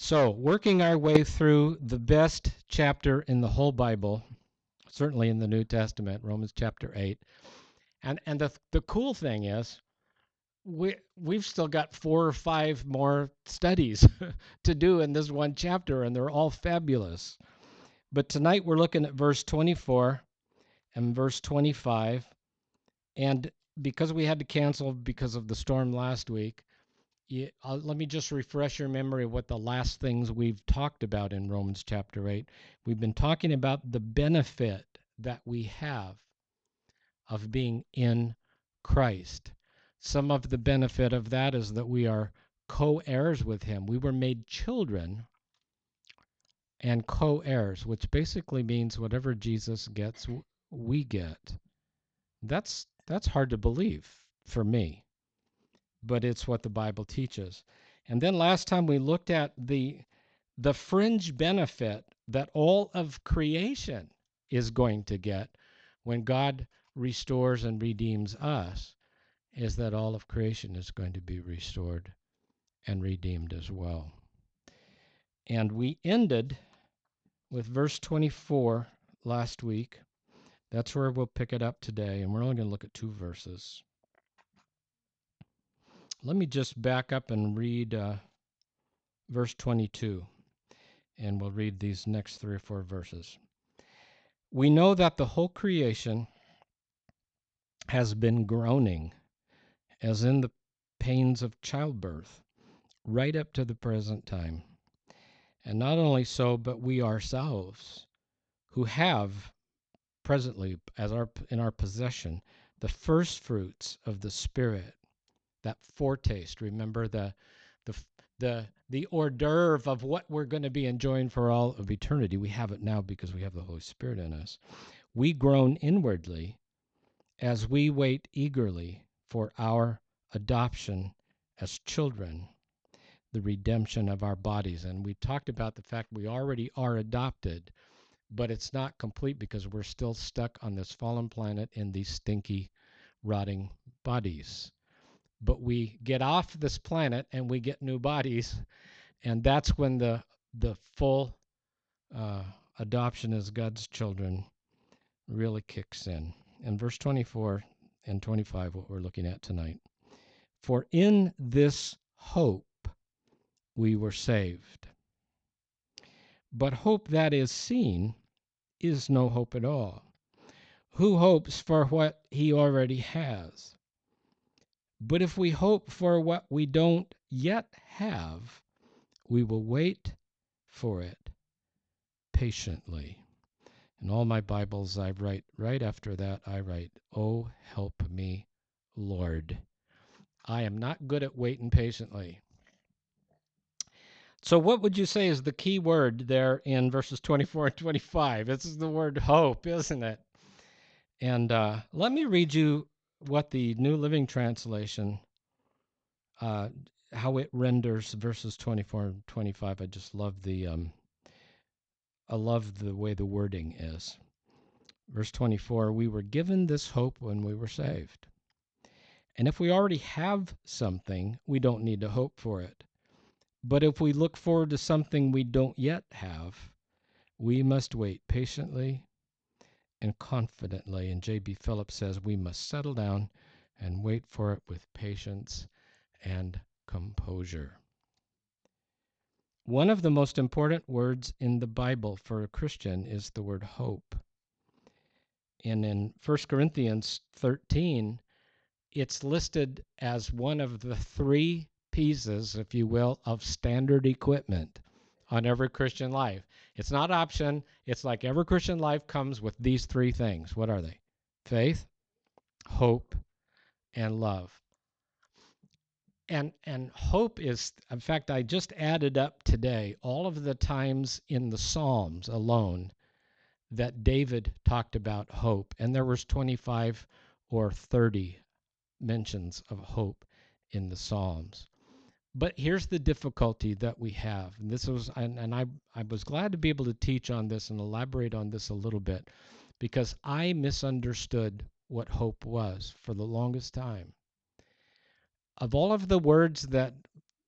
So, working our way through the best chapter in the whole Bible, certainly in the New Testament, Romans chapter 8. And the cool thing is we've still got 4 or 5 more studies to do in this one chapter, and they're all fabulous. But tonight we're looking at verse 24 and verse 25. And because we had to cancel because of the storm last week, let me just refresh your memory of what the last things we've talked about in Romans chapter 8. We've been talking about the benefit that we have of being in Christ. Some of the benefit of that is that we are co-heirs with him. We were made children and co-heirs, which basically means whatever Jesus gets, we get. That's hard to believe for me, but it's what the Bible teaches. And then last time we looked at the fringe benefit that all of creation is going to get when God restores and redeems us, is that all of creation is going to be restored and redeemed as well. And we ended with verse 24 last week. That's where we'll pick it up today, and we're only going to look at 2 verses. Let me just back up and read verse 22, and we'll read these next 3 or 4 verses. We know that the whole creation has been groaning, as in the pains of childbirth, right up to the present time. And not only so, but we ourselves, who have presently in our possession the first fruits of the Spirit, that foretaste. Remember the hors d'oeuvre of what we're going to be enjoying for all of eternity. We have it now because we have the Holy Spirit in us. We groan inwardly as we wait eagerly for our adoption as children, the redemption of our bodies. And we talked about the fact we already are adopted, but it's not complete because we're still stuck on this fallen planet in these stinky, rotting bodies. But we get off this planet and we get new bodies, and that's when the full adoption as God's children really kicks in. In verse 24 and 25, what we're looking at tonight. For in this hope we were saved. But hope that is seen is no hope at all. Who hopes for what he already has? But if we hope for what we don't yet have, we will wait for it patiently. In all my Bibles, I write, right after that, I write, "Oh, help me, Lord." I am not good at waiting patiently. So what would you say is the key word there in verses 24 and 25? This is the word hope, isn't it? And let me read you what the New Living Translation, how it renders verses 24 and 25. I just love the way the wording is. Verse 24, we were given this hope when we were saved. And if we already have something, we don't need to hope for it. But if we look forward to something we don't yet have, we must wait patiently and confidently. And J.B. Phillips says we must settle down and wait for it with patience and composure. One of the most important words in the Bible for a Christian is the word hope. And in 1 Corinthians 13, it's listed as one of the 3 pieces, if you will, of standard equipment on every Christian life. It's not option. It's like every Christian life comes with these 3 things. What are they? Faith, hope, and love. And hope is, in fact, I just added up today all of the times in the Psalms alone that David talked about hope. And there was 25 or 30 mentions of hope in the Psalms. But here's the difficulty that we have. And this was, and I was glad to be able to teach on this and elaborate on this a little bit, because I misunderstood what hope was for the longest time. Of all of the words that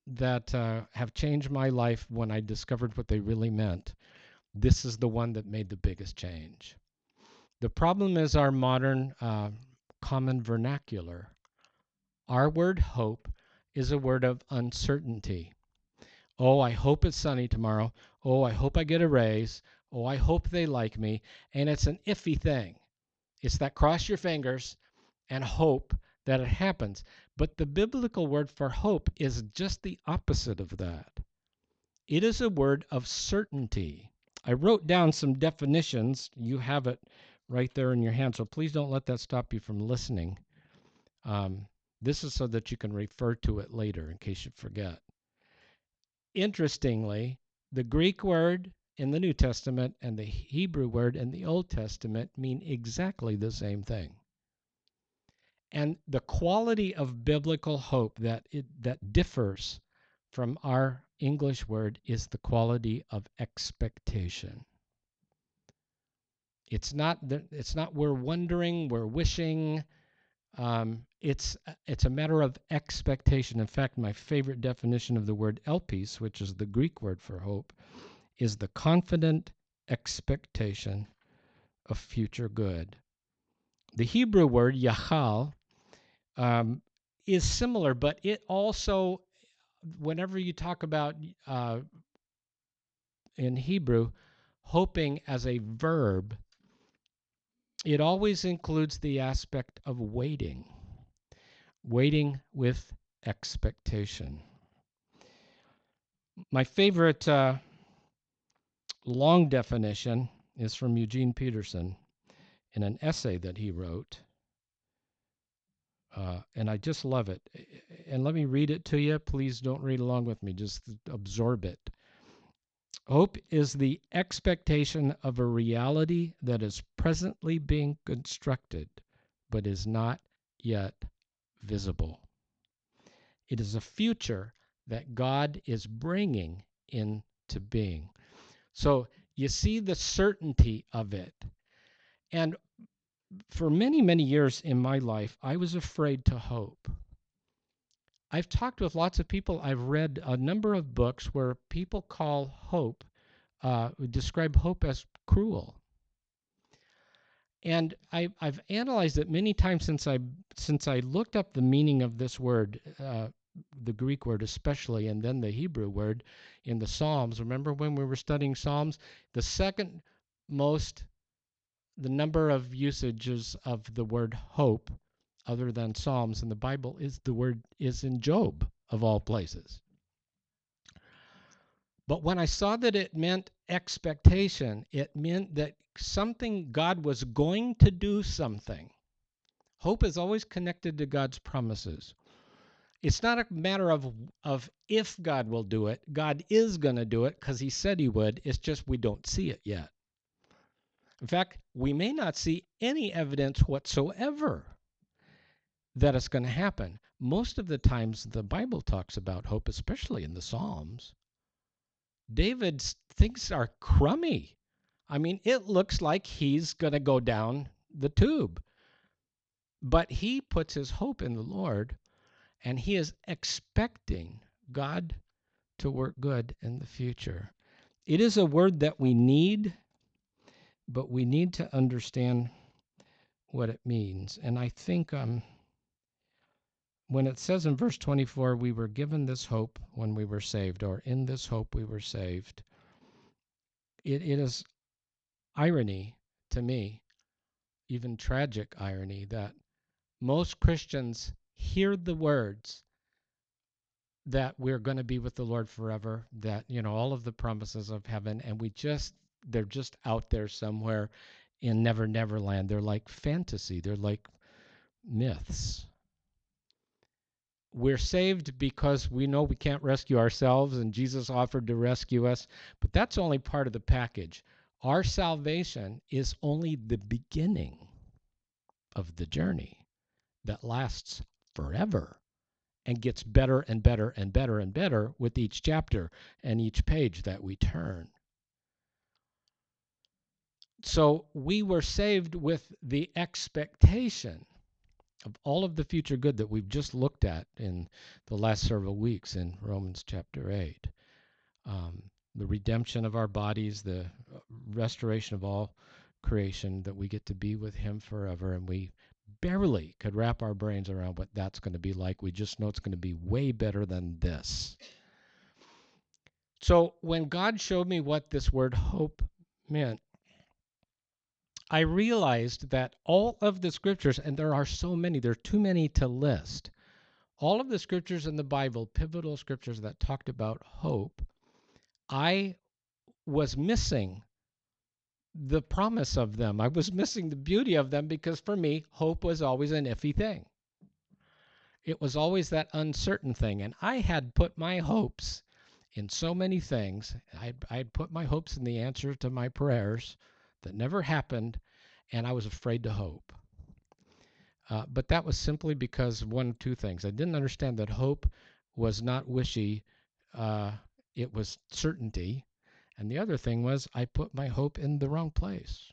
that have changed my life when I discovered what they really meant, this is the one that made the biggest change. The problem is our modern common vernacular. Our word hope is a word of uncertainty. Oh, I hope it's sunny tomorrow. Oh, I hope I get a raise. Oh, I hope they like me. And it's an iffy thing. It's that cross your fingers and hope that it happens. But the biblical word for hope is just the opposite of that. It is a word of certainty. I wrote down some definitions. You have it right there in your hand, so please don't let that stop you from listening. This is so that you can refer to it later in case you forget. Interestingly, the Greek word in the New Testament and the Hebrew word in the Old Testament mean exactly the same thing. And the quality of biblical hope that differs from our English word is the quality of expectation. It's not we're wondering, we're wishing. It's a matter of expectation. In fact, my favorite definition of the word elpis, which is the Greek word for hope, is the confident expectation of future good. The Hebrew word yachal is similar, but it also, whenever you talk about in Hebrew, hoping as a verb, it always includes the aspect of waiting with expectation. My favorite long definition is from Eugene Peterson in an essay that he wrote. And I just love it. And let me read it to you. Please don't read along with me. Just absorb it. Hope is the expectation of a reality that is presently being constructed, but is not yet visible. It is a future that God is bringing into being. So you see the certainty of it. And for many, many years in my life, I was afraid to hope. I've talked with lots of people. I've read a number of books where people call hope, describe hope as cruel. And I've analyzed it many times since I looked up the meaning of this word, the Greek word especially, and then the Hebrew word in the Psalms. Remember when we were studying Psalms? The number of usages of the word hope other than Psalms in the Bible is in Job, of all places. But when I saw that it meant expectation, it meant that God was going to do something. Hope is always connected to God's promises. It's not a matter of if God will do it. God is going to do it because he said he would. It's just we don't see it yet. In fact, we may not see any evidence whatsoever that it's going to happen. Most of the times the Bible talks about hope, especially in the Psalms. David's things are crummy. I mean, it looks like he's going to go down the tube. But he puts his hope in the Lord, and he is expecting God to work good in the future. It is a word that we need, but we need to understand what it means. And I think when it says in verse 24, we were given this hope when we were saved, or in this hope we were saved, it is irony to me, even tragic irony, that most Christians hear the words that we're going to be with the Lord forever, that, all of the promises of heaven, and they're just out there somewhere in Never Never Land. They're like fantasy. They're like myths. We're saved because we know we can't rescue ourselves, and Jesus offered to rescue us, but that's only part of the package. Our salvation is only the beginning of the journey that lasts forever and gets better and better and better and better with each chapter and each page that we turn. So we were saved with the expectation of all of the future good that we've just looked at in the last several weeks in Romans chapter 8. The redemption of our bodies, the restoration of all creation, that we get to be with him forever, and we barely could wrap our brains around what that's going to be like. We just know it's going to be way better than this. So when God showed me what this word hope meant, I realized that all of the scriptures, and there are so many, there are too many to list, all of the scriptures in the Bible, pivotal scriptures that talked about hope, I was missing the promise of them. I was missing the beauty of them because for me, hope was always an iffy thing. It was always that uncertain thing. And I had put my hopes in so many things. I'd put my hopes in the answer to my prayers that never happened, and I was afraid to hope. But that was simply because of one of two things. I didn't understand that hope was not wishy. It was certainty. And the other thing was I put my hope in the wrong place.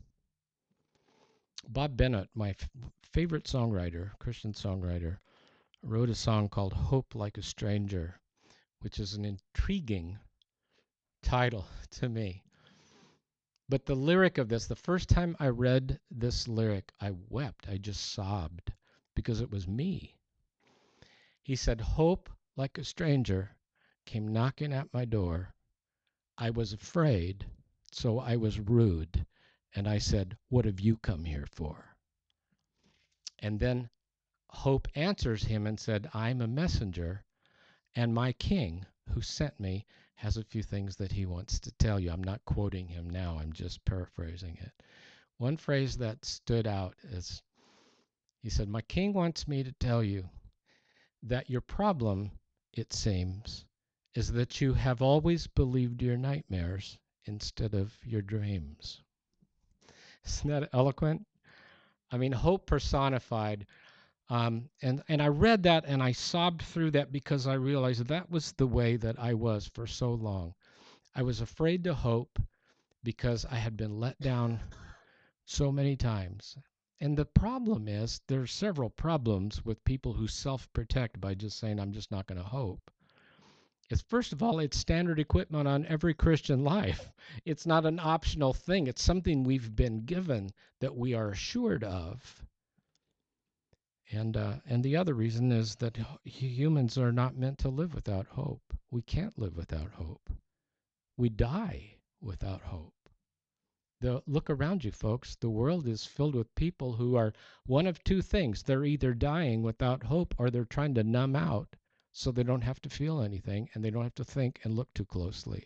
Bob Bennett, my favorite songwriter, Christian songwriter, wrote a song called Hope Like a Stranger, which is an intriguing title to me. But the lyric of this, the first time I read this lyric, I wept. I just sobbed because it was me. He said, hope like a stranger came knocking at my door. I was afraid, so I was rude. And I said, what have you come here for? And then hope answers him and said, I'm a messenger, and my king who sent me has a few things that he wants to tell you. I'm not quoting him now, I'm just paraphrasing it. One phrase that stood out is, he said, my king wants me to tell you that your problem, it seems, is that you have always believed your nightmares instead of your dreams. Isn't that eloquent? I mean, hope personified. And I read that and I sobbed through that because I realized that was the way that I was for so long. I was afraid to hope because I had been let down so many times. And the problem is, there are several problems with people who self-protect by just saying, I'm just not going to hope. It's, first of all, it's standard equipment on every Christian life. It's not an optional thing. It's something we've been given that we are assured of. And the other reason is that humans are not meant to live without hope. We can't live without hope. We die without hope. Look around you, folks. The world is filled with people who are one of two things. They're either dying without hope or they're trying to numb out so they don't have to feel anything and they don't have to think and look too closely.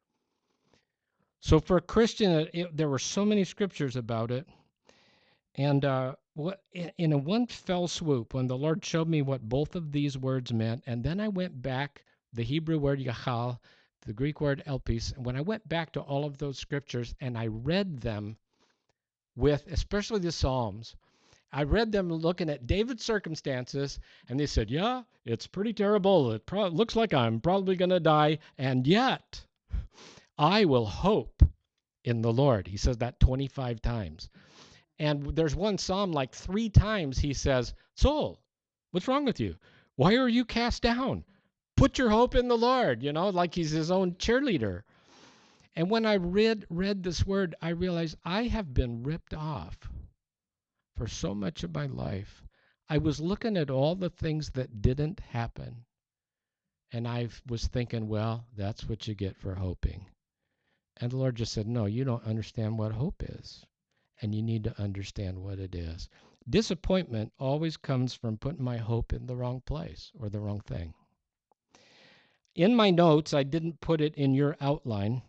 So for a Christian, there were so many scriptures about it. And in a one fell swoop, when the Lord showed me what both of these words meant, and then I went back, the Hebrew word yachal, the Greek word elpis, and when I went back to all of those scriptures and I read them with, especially the Psalms, I read them looking at David's circumstances, and they said, yeah, it's pretty terrible. It looks like I'm probably going to die, and yet I will hope in the Lord. He says that 25 times. And there's one psalm like 3 times he says, soul, what's wrong with you? Why are you cast down? Put your hope in the Lord, like he's his own cheerleader. And when I read this word, I realized I have been ripped off for so much of my life. I was looking at all the things that didn't happen. And I was thinking, well, that's what you get for hoping. And the Lord just said, no, you don't understand what hope is. And you need to understand what it is. Disappointment always comes from putting my hope in the wrong place or the wrong thing. In my notes, I didn't put it in your outline,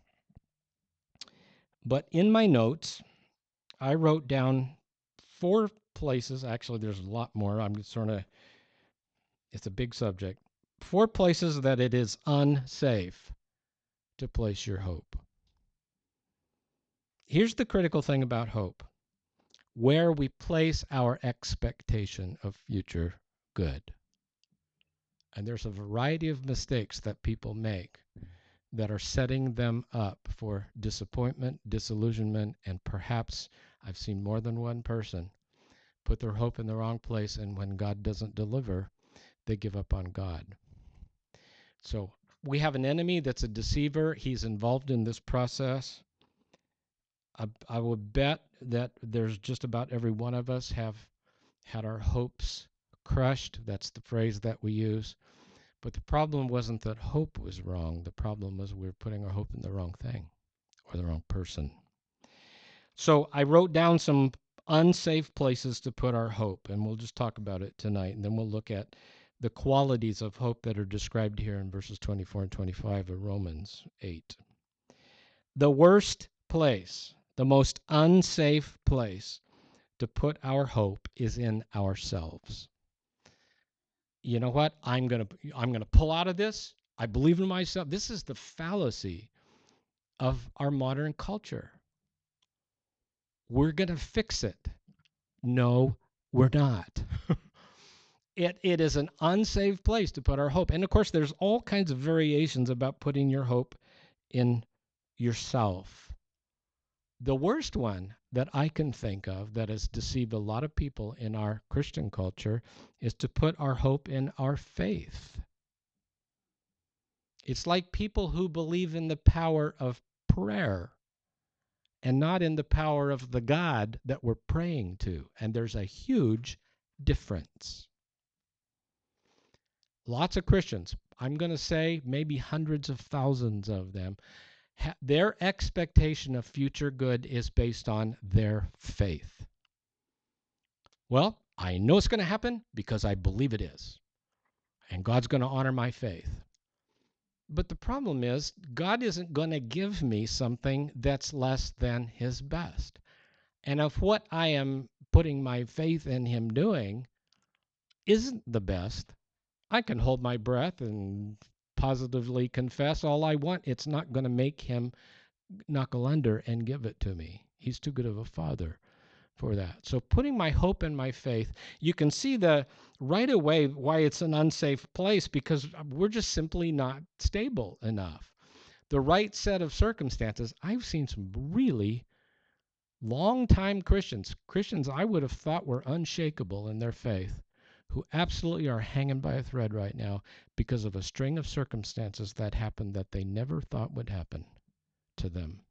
but in my notes, I wrote down 4 places. Actually, there's a lot more. It's a big subject. 4 places that it is unsafe to place your hope. Here's the critical thing about hope: where we place our expectation of future good. And there's a variety of mistakes that people make that are setting them up for disappointment, disillusionment, and perhaps I've seen more than one person put their hope in the wrong place, and when God doesn't deliver, they give up on God. So we have an enemy that's a deceiver. He's involved in this process. I would bet that there's just about every one of us have had our hopes crushed. That's the phrase that we use. But the problem wasn't that hope was wrong. The problem was we were putting our hope in the wrong thing or the wrong person. So I wrote down some unsafe places to put our hope, and we'll just talk about it tonight, and then we'll look at the qualities of hope that are described here in verses 24 and 25 of Romans 8. The worst place, the most unsafe place to put our hope is in ourselves. You know what? I'm going to pull out of this. I believe in myself. This is the fallacy of our modern culture. We're going to fix it. No, we're not. It is an unsafe place to put our hope. And of course, there's all kinds of variations about putting your hope in yourself. The worst one that I can think of that has deceived a lot of people in our Christian culture is to put our hope in our faith. It's like people who believe in the power of prayer and not in the power of the God that we're praying to. And there's a huge difference. Lots of Christians, I'm going to say maybe hundreds of thousands of them, their expectation of future good is based on their faith. Well, I know it's going to happen because I believe it is. And God's going to honor my faith. But the problem is, God isn't going to give me something that's less than his best. And if what I am putting my faith in him doing isn't the best, I can hold my breath and positively confess all I want. It's not going to make him knuckle under and give it to me. He's too good of a father for that. So putting my hope in my faith, you can see right away why it's an unsafe place, because we're just simply not stable enough. The right set of circumstances, I've seen some really long-time Christians I would have thought were unshakable in their faith, who absolutely are hanging by a thread right now because of a string of circumstances that happened that they never thought would happen to them.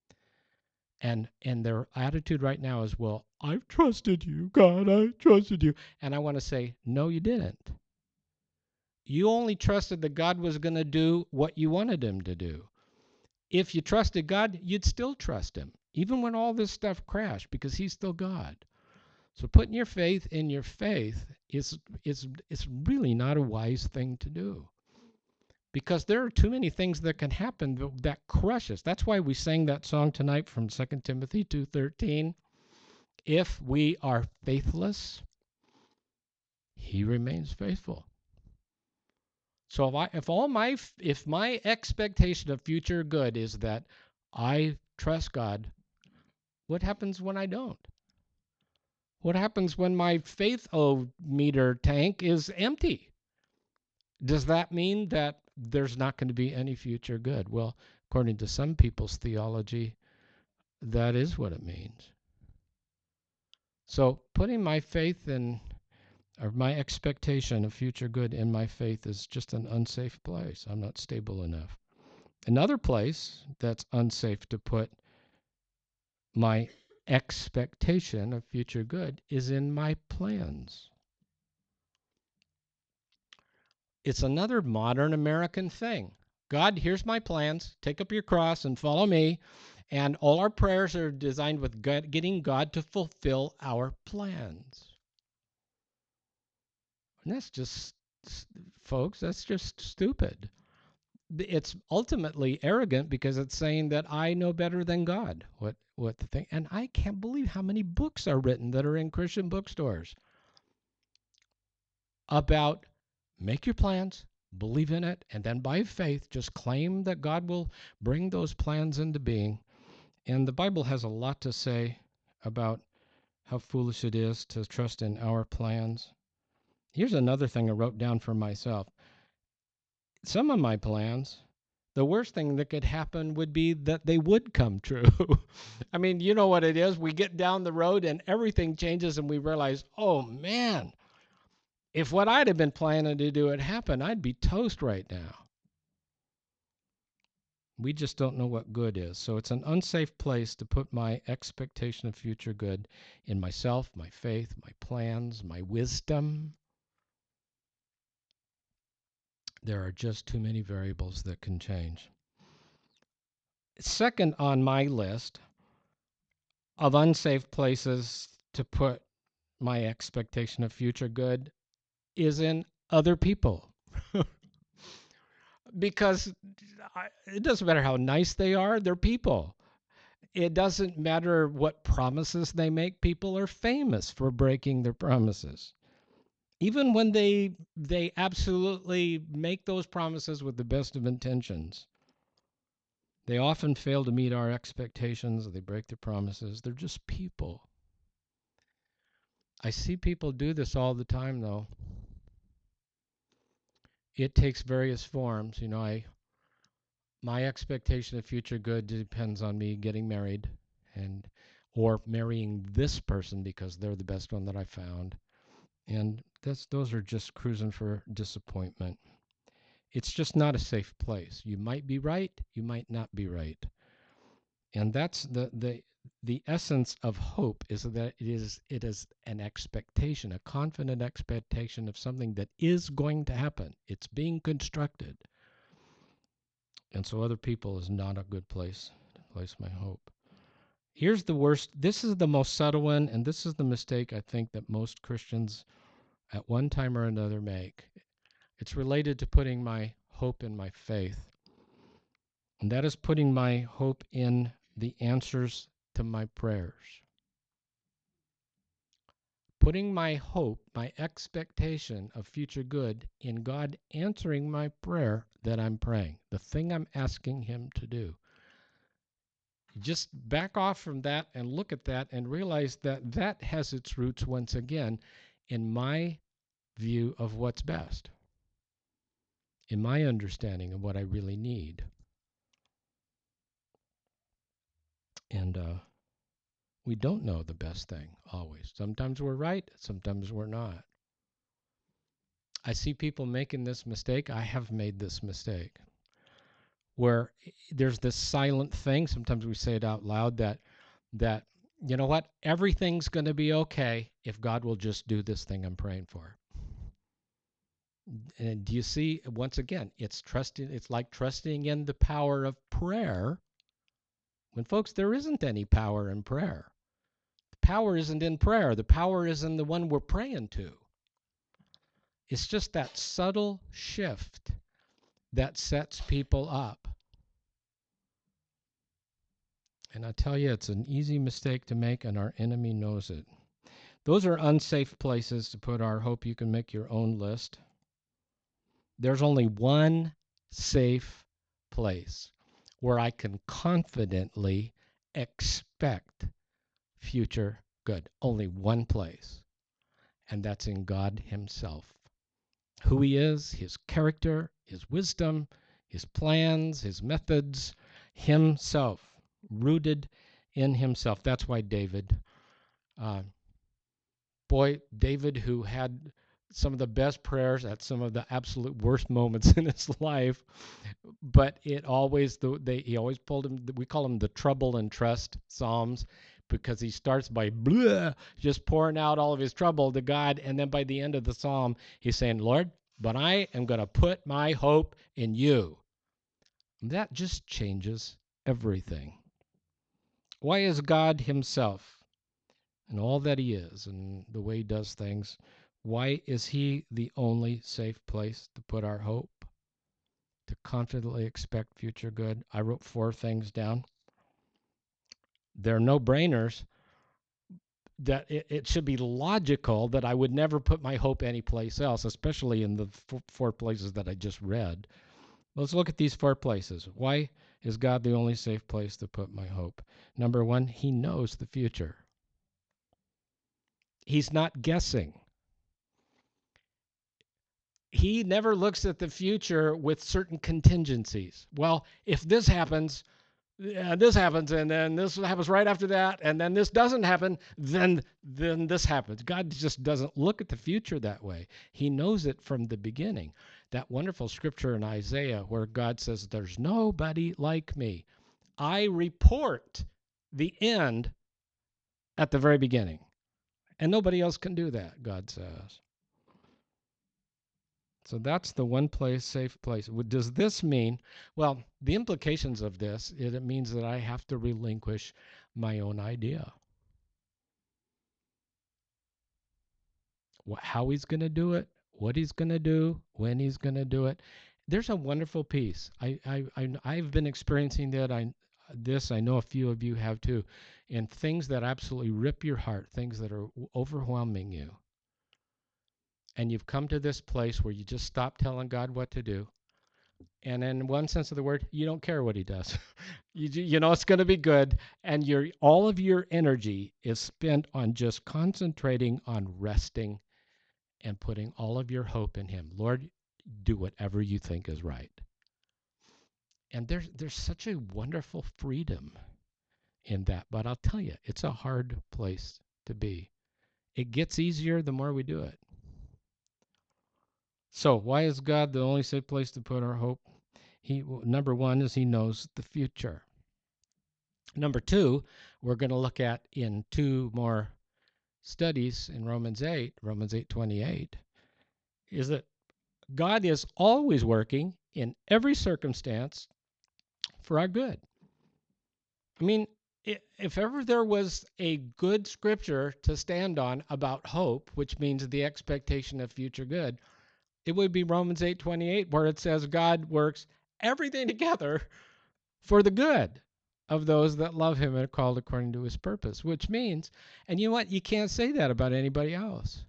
And their attitude right now is, well, I've trusted you, God, I trusted you. And I want to say, no, you didn't. You only trusted that God was going to do what you wanted him to do. If you trusted God, you'd still trust him, even when all this stuff crashed, because he's still God. So putting your faith in your faith is really not a wise thing to do, because there are too many things that can happen that crush us. That's why we sang that song tonight from 2 Timothy 2:13. If we are faithless, he remains faithful. So if my expectation of future good is that I trust God, what happens when I don't? What happens when my faith-o-meter tank is empty? Does that mean that there's not going to be any future good? Well, according to some people's theology, that is what it means. So putting my faith in, or my expectation of future good in my faith, is just an unsafe place. I'm not stable enough. Another place that's unsafe to put my expectation of future good is in my plans. It's another modern American thing. God, here's my plans. Take up your cross and follow me. And all our prayers are designed with getting God to fulfill our plans. And that's just, folks, that's just stupid. It's ultimately arrogant because it's saying that I know better than God what the thing. And I can't believe how many books are written that are in Christian bookstores about make your plans, believe in it, and then by faith just claim that God will bring those plans into being. And the Bible has a lot to say about how foolish it is to trust in our plans. Here's another thing I wrote down for myself. Some of my plans The worst thing that could happen would be that they would come true. I mean, you know what it is. We get down the road and everything changes and we realize, oh man, if what I'd have been planning to do had happened, I'd be toast right now. We just don't know what good is. So it's an unsafe place to put my expectation of future good in myself, my faith, my plans, my wisdom. There are just too many variables that can change. Second on my list of unsafe places to put my expectation of future good is in other people. Because it doesn't matter how nice they are, they're people. It doesn't matter what promises they make. People are famous for breaking their promises. Even when they absolutely make those promises with the best of intentions, they often fail to meet our expectations. They break their promises. They're just people. I see people do this all the time, though. It takes various forms. My expectation of future good depends on me getting married and or marrying this person because they're the best one that I found. And those are just cruising for disappointment. It's just not a safe place. You might be right, you might not be right. And that's the essence of hope, is that it is an expectation, a confident expectation of something that is going to happen. It's being constructed. And so other people is not a good place to place my hope. Here's the worst. This is the most subtle one, and this is the mistake I think that most Christians at one time or another make. It's related to putting my hope in my faith. And that is putting my hope in the answers to my prayers. Putting my hope, my expectation of future good in God answering my prayer that I'm praying, the thing I'm asking Him to do. Just back off from that and look at that and realize that that has its roots, once again, in my view of what's best, in my understanding of what I really need. And we don't know the best thing always. Sometimes we're right, sometimes we're not. I see people making this mistake. I have made this mistake where there's this silent thing. Sometimes we say it out loud that you know what? Everything's going to be okay if God will just do this thing I'm praying for. And do you see, once again, it's like trusting in the power of prayer when, folks, there isn't any power in prayer. The power isn't in prayer. The power is in the one we're praying to. It's just that subtle shift that sets people up. And I tell you, it's an easy mistake to make, and our enemy knows it. Those are unsafe places to put our hope. You can make your own list. There's only one safe place where I can confidently expect future good. Only one place, and that's in God Himself. Who He is, His character, His wisdom, His plans, His methods, Himself, rooted in Himself. That's why David, David, who had some of the best prayers at some of the absolute worst moments in his life, but he always pulled him. We call them the trouble and trust Psalms, because he starts by just pouring out all of his trouble to God, and then by the end of the psalm, he's saying, "Lord, but I am going to put my hope in you." And that just changes everything. Why is God Himself and all that He is and the way He does things, why is He the only safe place to put our hope, to confidently expect future good? I wrote 4 things down. They're no-brainers. That it should be logical that I would never put my hope anyplace else, especially in the 4 places that I just read. Let's look at these 4 places. Why is God the only safe place to put my hope? Number 1, He knows the future. He's not guessing. He never looks at the future with certain contingencies. Well, if this happens, and then this happens right after that, and then this doesn't happen, then this happens. God just doesn't look at the future that way. He knows it from the beginning. That wonderful scripture in Isaiah where God says, "There's nobody like me. I report the end at the very beginning." And nobody else can do that, God says. So that's the one place, safe place. Does this mean, well, the implications of this, it means that I have to relinquish my own idea. How he's going to do it, what he's going to do, when he's going to do it. There's a wonderful peace. I've been experiencing that. I know a few of you have too, and things that absolutely rip your heart, things that are overwhelming you. And you've come to this place where you just stop telling God what to do. And in one sense of the word, you don't care what he does. You know it's going to be good, and all of your energy is spent on just concentrating on resting and putting all of your hope in him. Lord, do whatever you think is right. And there's such a wonderful freedom in that, but I'll tell you, it's a hard place to be. It gets easier the more we do it. So, why is God the only safe place to put our hope? Number one is he knows the future. Number two, we're going to look at in two more studies in Romans 8:28, is that God is always working in every circumstance for our good. I mean, if ever there was a good scripture to stand on about hope, which means the expectation of future good, it would be Romans 8:28, where it says God works everything together for the good of those that love him and are called according to his purpose, which means, and you know what? You can't say that about anybody else.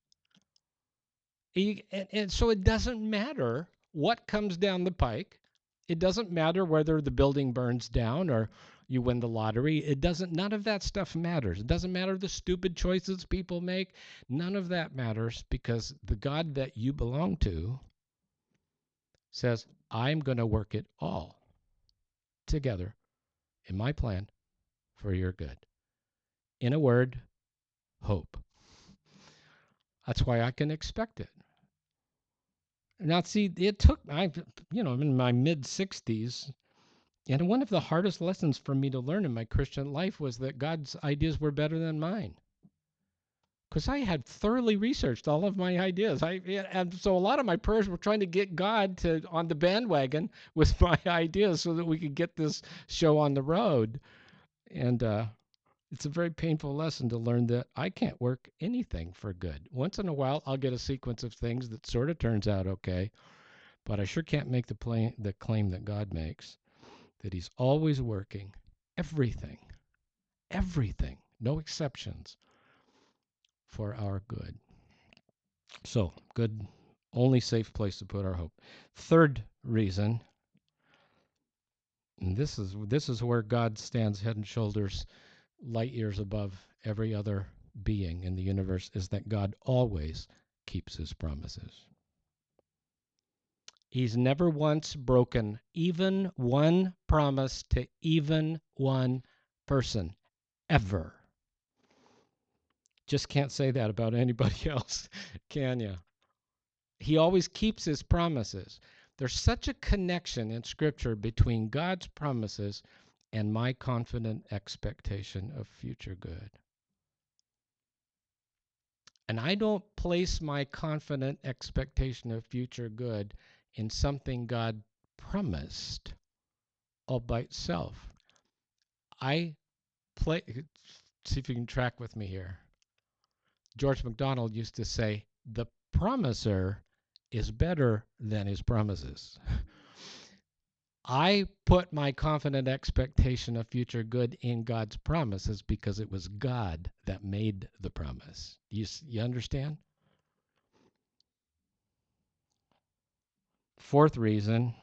And so it doesn't matter what comes down the pike. It doesn't matter whether the building burns down or you win the lottery. None of that stuff matters. It doesn't matter the stupid choices people make. None of that matters because the God that you belong to says, I'm going to work it all together in my plan for your good. In a word, hope. That's why I can expect it. Now, see, I'm in my mid 60s, and one of the hardest lessons for me to learn in my Christian life was that God's ideas were better than mine. Because I had thoroughly researched all of my ideas. And so a lot of my prayers were trying to get God on the bandwagon with my ideas so that we could get this show on the road. And it's a very painful lesson to learn that I can't work anything for good. Once in a while, I'll get a sequence of things that sort of turns out okay, but I sure can't make the claim that God makes, that he's always working everything, no exceptions, for our good. So, good, only safe place to put our hope. Third reason, and this is where God stands head and shoulders, light years above every other being in the universe, is that God always keeps his promises. He's never once broken even one promise to even one person, ever. Just can't say that about anybody else, can you? He always keeps his promises. There's such a connection in Scripture between God's promises and my confident expectation of future good. And I don't place my confident expectation of future good in something God promised all by itself. See if you can track with me here. George MacDonald used to say, the promiser is better than his promises. I put my confident expectation of future good in God's promises because it was God that made the promise. You understand? Fourth reason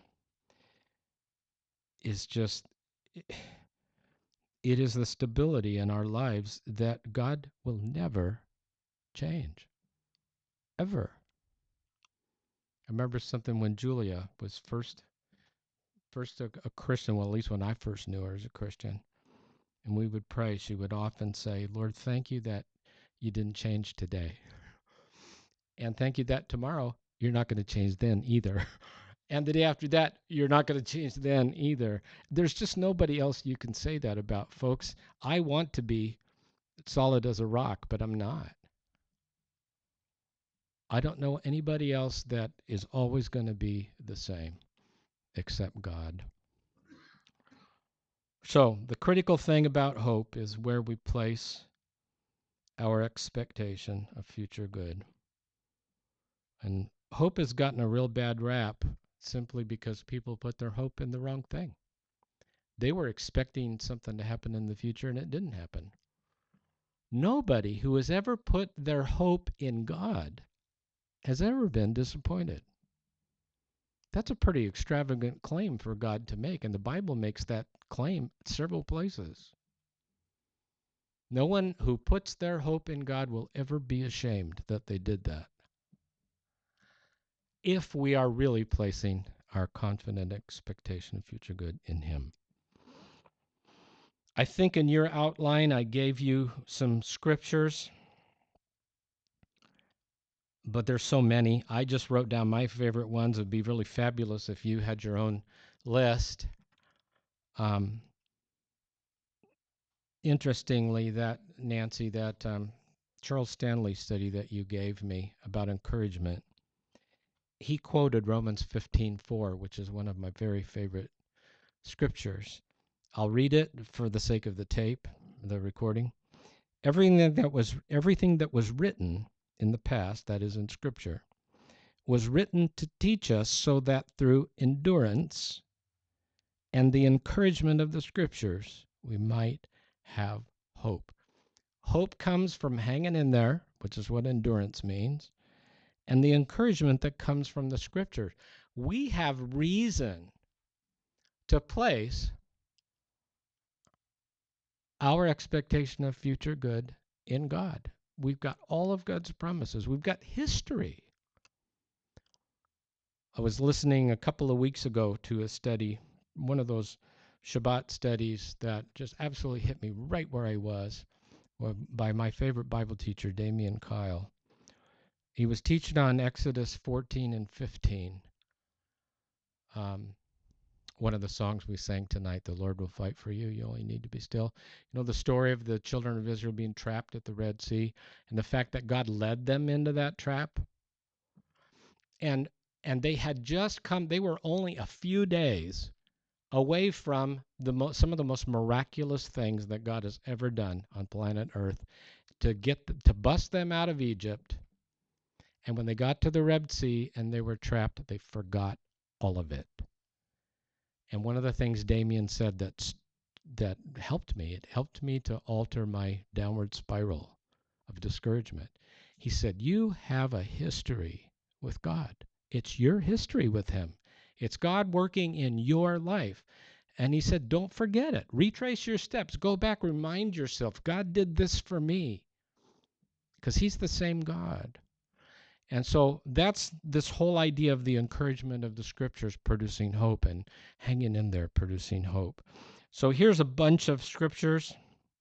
is just it is the stability in our lives that God will never change. Ever. remember something when Julia was first a Christian, well, at least when I first knew her as a Christian, and we would pray, she would often say, Lord, thank you that you didn't change today. And thank you that tomorrow you're not going to change then either. And the day after that, you're not going to change then either. There's just nobody else you can say that about, folks. I want to be solid as a rock, but I'm not. I don't know anybody else that is always going to be the same except God. So, the critical thing about hope is where we place our expectation of future good. And hope has gotten a real bad rap simply because people put their hope in the wrong thing. They were expecting something to happen in the future and it didn't happen. Nobody who has ever put their hope in God has ever been disappointed. That's a pretty extravagant claim for God to make, and the Bible makes that claim several places. No one who puts their hope in God will ever be ashamed that they did that, if we are really placing our confident expectation of future good in Him. I think in your outline I gave you some scriptures, but there's so many. I just wrote down my favorite ones. It would be really fabulous if you had your own list. Interestingly, that Nancy, that Charles Stanley study that you gave me about encouragement, he quoted Romans 15:4, which is one of my very favorite scriptures. I'll read it for the sake of the tape, the recording. Everything that was written in the past, that is in Scripture, was written to teach us so that through endurance and the encouragement of the Scriptures, we might have hope. Hope comes from hanging in there, which is what endurance means, and the encouragement that comes from the Scriptures. We have reason to place our expectation of future good in God. We've got all of God's promises. We've got history. I was listening a couple of weeks ago to a study, one of those Shabbat studies that just absolutely hit me right where I was, by my favorite Bible teacher, Damian Kyle. He was teaching on Exodus 14 and 15. One of the songs we sang tonight, "The Lord will fight for you, you only need to be still." You know the story of the children of Israel being trapped at the Red Sea and the fact that God led them into that trap? And they had just come, they were only a few days away from some of the most miraculous things that God has ever done on planet Earth to bust them out of Egypt. And when they got to the Red Sea and they were trapped, they forgot all of it. And one of the things Damien said that helped me, it helped me to alter my downward spiral of discouragement. He said, you have a history with God. It's your history with Him. It's God working in your life. And he said, don't forget it. Retrace your steps. Go back. Remind yourself, God did this for me. Because He's the same God. And so that's this whole idea of the encouragement of the Scriptures producing hope and hanging in there producing hope. So here's a bunch of Scriptures.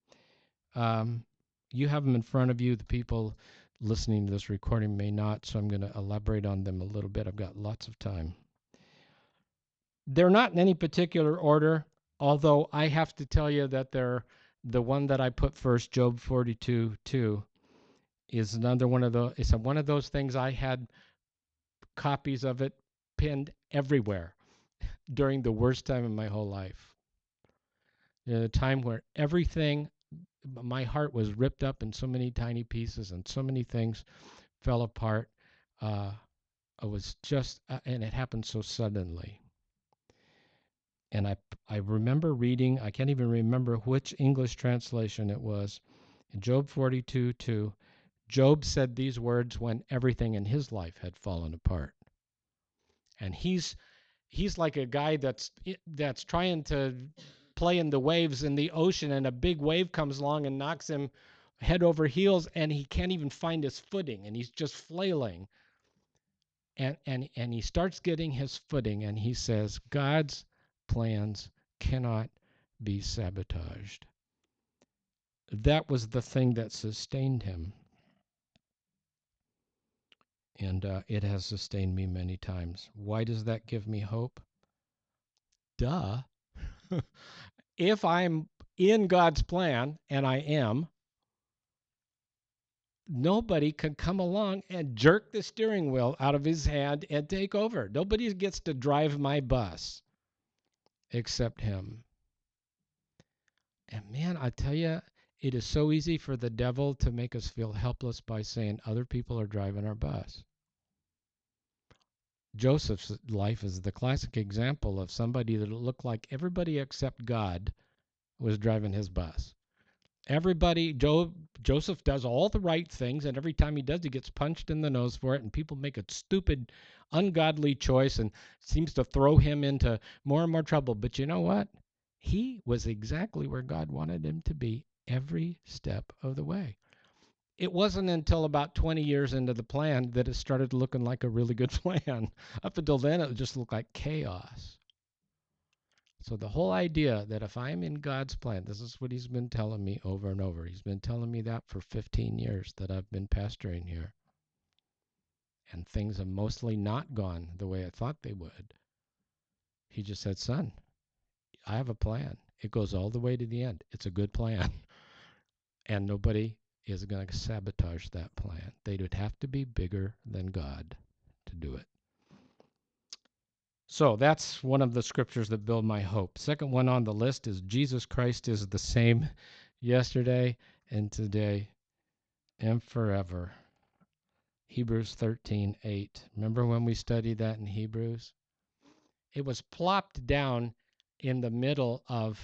You have them in front of you. The people listening to this recording may not, so I'm going to elaborate on them a little bit. I've got lots of time. They're not in any particular order, although I have to tell you that the one that I put first, Job 42:2, is another one of those. It's one of those things I had copies of it pinned everywhere during the worst time of my whole life. A time where everything, my heart was ripped up in so many tiny pieces and so many things fell apart. It was just, and it happened so suddenly. And I remember reading, I can't even remember which English translation it was, in Job 42:2, Job said these words when everything in his life had fallen apart. And he's like a guy that's trying to play in the waves in the ocean, and a big wave comes along and knocks him head over heels, and he can't even find his footing, and he's just flailing. And he starts getting his footing, and he says, God's plans cannot be sabotaged. That was the thing that sustained him. And it has sustained me many times. Why does that give me hope? Duh. If I'm in God's plan, and I am, nobody can come along and jerk the steering wheel out of his hand and take over. Nobody gets to drive my bus except him. And man, I tell you, it is so easy for the devil to make us feel helpless by saying other people are driving our bus. Joseph's life is the classic example of somebody that looked like everybody except God was driving his bus. Everybody, Joseph does all the right things, and every time he does, he gets punched in the nose for it, and people make a stupid, ungodly choice and seems to throw him into more and more trouble. But you know what? He was exactly where God wanted him to be every step of the way. It wasn't until about 20 years into the plan that it started looking like a really good plan. Up until then, it just looked like chaos. So the whole idea that if I'm in God's plan, this is what he's been telling me over and over. He's been telling me that for 15 years that I've been pastoring here. And things have mostly not gone the way I thought they would. He just said, son, I have a plan. It goes all the way to the end. It's a good plan. And nobody is going to sabotage that plan. They would have to be bigger than God to do it. So that's one of the scriptures that build my hope. Second one on the list is Jesus Christ is the same yesterday and today and forever. Hebrews 13:8. Remember when we studied that in Hebrews? It was plopped down in the middle of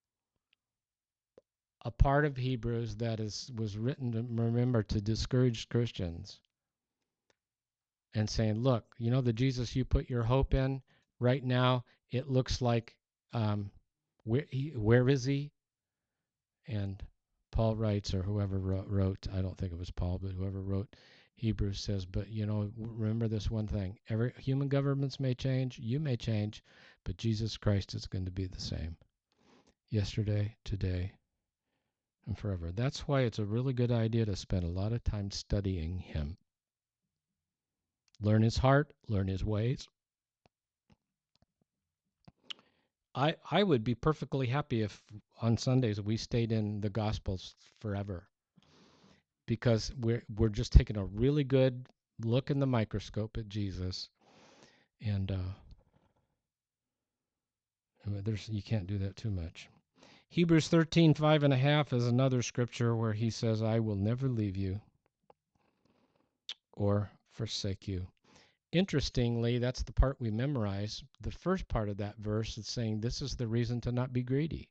a part of Hebrews that was written, remember, to discourage Christians and saying, look, you know the Jesus you put your hope in right now, it looks like, where is he? And Paul writes, or whoever wrote, I don't think it was Paul, but whoever wrote Hebrews says, but you know, remember this one thing. Every human governments may change, you may change, but Jesus Christ is going to be the same yesterday, today, and forever. That's why it's a really good idea to spend a lot of time studying him. Learn his heart, learn his ways. I would be perfectly happy if on Sundays we stayed in the Gospels forever, because we're just taking a really good look in the microscope at Jesus, and you can't do that too much. Hebrews 13:5.5 is another scripture where he says, I will never leave you or forsake you. Interestingly, that's the part we memorize. The first part of that verse is saying this is the reason to not be greedy.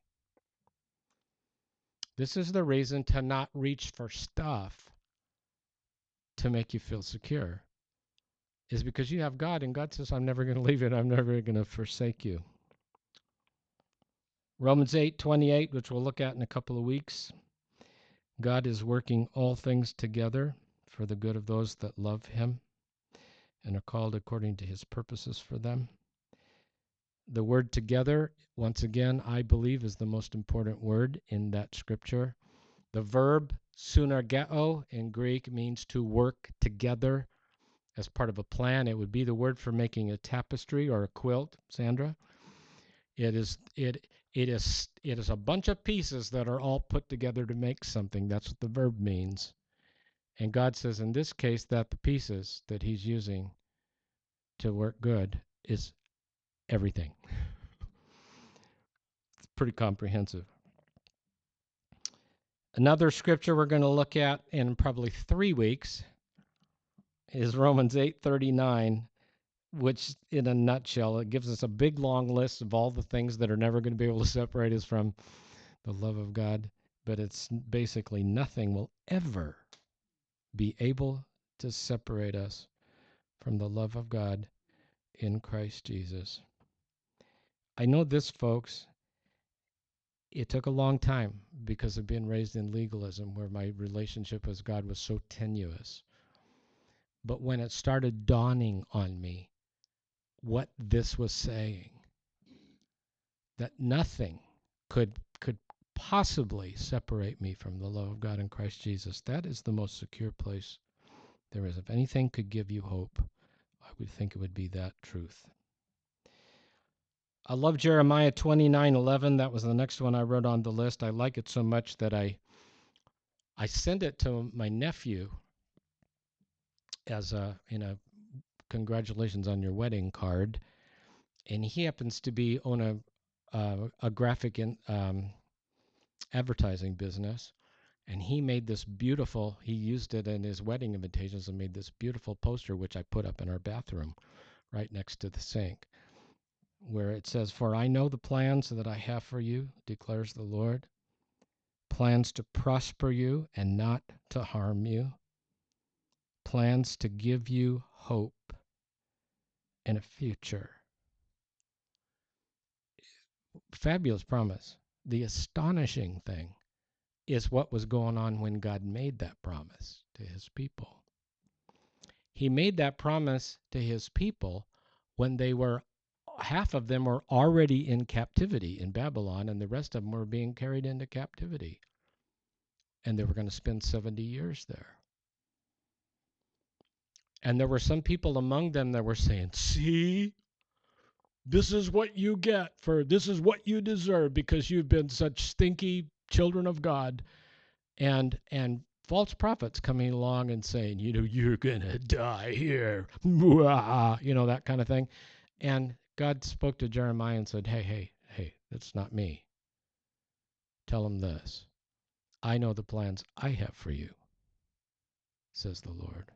This is the reason to not reach for stuff to make you feel secure, is because you have God, and God says, I'm never going to leave you, and I'm never going to forsake you. Romans 8:28, which we'll look at in a couple of weeks. God is working all things together for the good of those that love him and are called according to his purposes for them. The word together, once again, I believe is the most important word in that scripture. The verb synergeo in Greek means to work together as part of a plan. It would be the word for making a tapestry or a quilt, Sandra. It is a bunch of pieces that are all put together to make something. That's what the verb means. And God says in this case that the pieces that he's using to work good is everything. It's pretty comprehensive. Another scripture we're going to look at in probably 3 weeks is Romans 8:39, which in a nutshell, it gives us a big long list of all the things that are never going to be able to separate us from the love of God. But it's basically nothing will ever be able to separate us from the love of God in Christ Jesus. I know this, folks. It took a long time because of being raised in legalism, where my relationship with God was so tenuous. But when it started dawning on me what this was saying, that nothing could possibly separate me from the love of God in Christ Jesus, that is the most secure place there is. If anything could give you hope, I would think it would be that truth. I love Jeremiah 29:11. That was the next one I wrote on the list. I like it so much that I sent it to my nephew as a congratulations on your wedding card, and he happens to be on a graphic advertising business, and he made this beautiful. He used it in his wedding invitations and made this beautiful poster, which I put up in our bathroom, right next to the sink, where it says, "For I know the plans that I have for you, declares the Lord, plans to prosper you and not to harm you, plans to give you hope and a future." Fabulous promise. The astonishing thing is what was going on when God made that promise to his people. He made that promise to his people when half of them were already in captivity in Babylon, and the rest of them were being carried into captivity. And they were going to spend 70 years there. And there were some people among them that were saying, "See, this is what you get this is what you deserve because you've been such stinky children of God." And false prophets coming along and saying, "You're going to die here." That kind of thing. And God spoke to Jeremiah and said, hey, that's not me. Tell them this. I know the plans I have for you, says the Lord.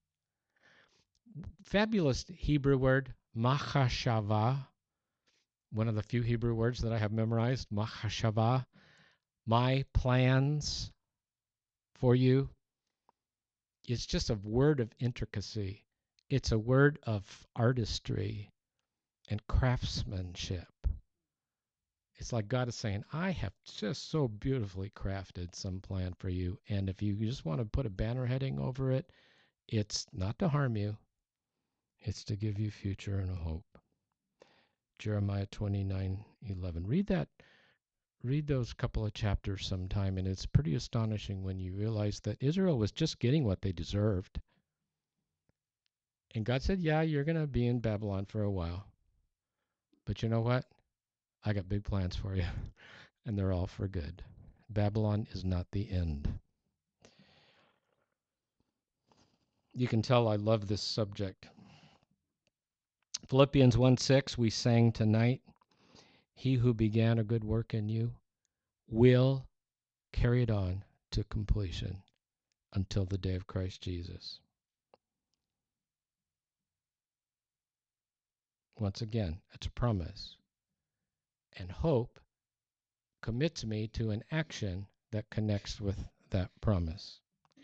Fabulous Hebrew word, machashava, one of the few Hebrew words that I have memorized, machashava, my plans for you. It's just a word of intricacy. It's a word of artistry and craftsmanship. It's like God is saying, I have just so beautifully crafted some plan for you. And if you just want to put a banner heading over it, it's not to harm you. It's to give you future and a hope. Jeremiah 29:11. Read those couple of chapters sometime, and it's pretty astonishing when you realize that Israel was just getting what they deserved. And God said, yeah, you're going to be in Babylon for a while. But you know what? I got big plans for you, and they're all for good. Babylon is not the end. You can tell I love this subject. Philippians 1:6, we sang tonight, he who began a good work in you will carry it on to completion until the day of Christ Jesus. Once again, it's a promise. And hope commits me to an action that connects with that promise.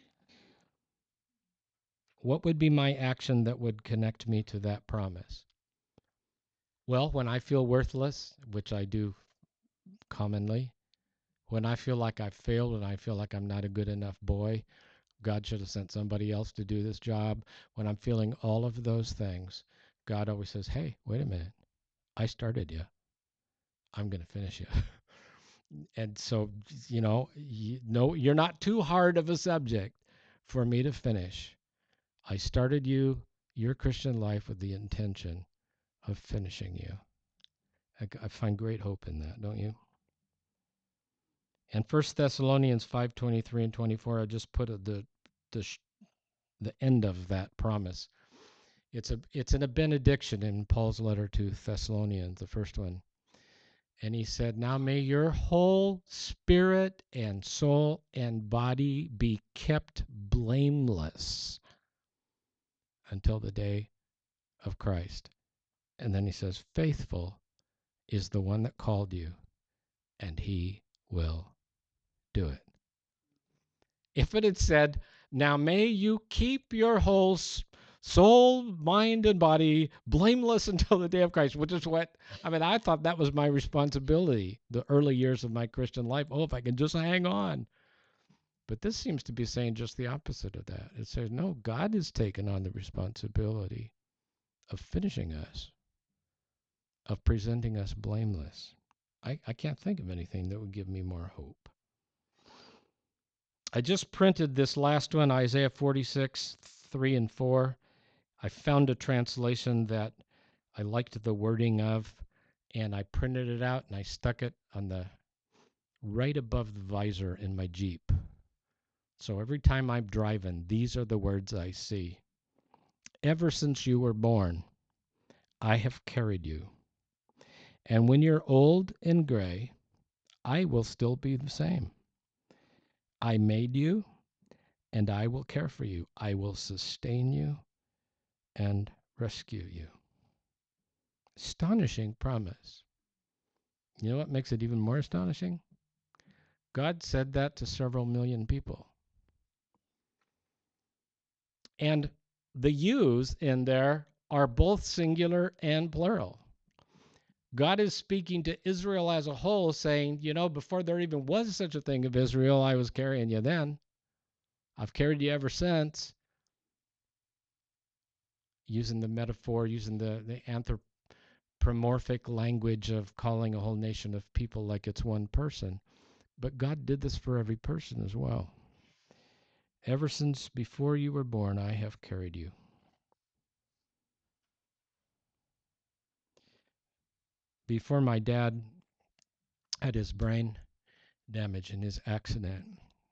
What would be my action that would connect me to that promise? Well, when I feel worthless, which I do commonly, when I feel like I've failed and I feel like I'm not a good enough boy, God should have sent somebody else to do this job. When I'm feeling all of those things, God always says, hey, wait a minute. I started you. I'm going to finish you. And so, you're not too hard of a subject for me to finish. I started your Christian life with the intention of finishing you. I find great hope in that, don't you? And 1 Thessalonians 5:23 and 24, I just put the end of that promise. It's a benediction in Paul's letter to Thessalonians, the first one. And he said, now may your whole spirit and soul and body be kept blameless until the day of Christ. And then he says, faithful is the one that called you, and he will do it. If it had said, now may you keep your whole soul, mind, and body blameless until the day of Christ, which is I thought that was my responsibility the early years of my Christian life. Oh, if I can just hang on. But this seems to be saying just the opposite of that. It says, no, God has taken on the responsibility of finishing us, of presenting us blameless. I can't think of anything that would give me more hope. I just printed this last one, Isaiah 46, 3 and 4. I found a translation that I liked the wording of, and I printed it out and I stuck it on the right above the visor in my Jeep. So every time I'm driving, these are the words I see. Ever since you were born, I have carried you. And when you're old and gray, I will still be the same. I made you, and I will care for you. I will sustain you and rescue you. Astonishing promise. You know what makes it even more astonishing? God said that to several million people. And the yous in there are both singular and plural. God is speaking to Israel as a whole, saying, before there even was such a thing of Israel, I was carrying you then. I've carried you ever since. Using the metaphor, using the anthropomorphic language of calling a whole nation of people like it's one person. But God did this for every person as well. Ever since before you were born, I have carried you. Before my dad had his brain damage in his accident,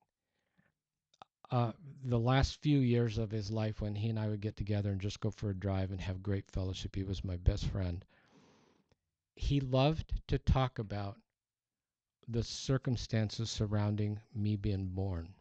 the last few years of his life when he and I would get together and just go for a drive and have great fellowship, he was my best friend. He loved to talk about the circumstances surrounding me being born.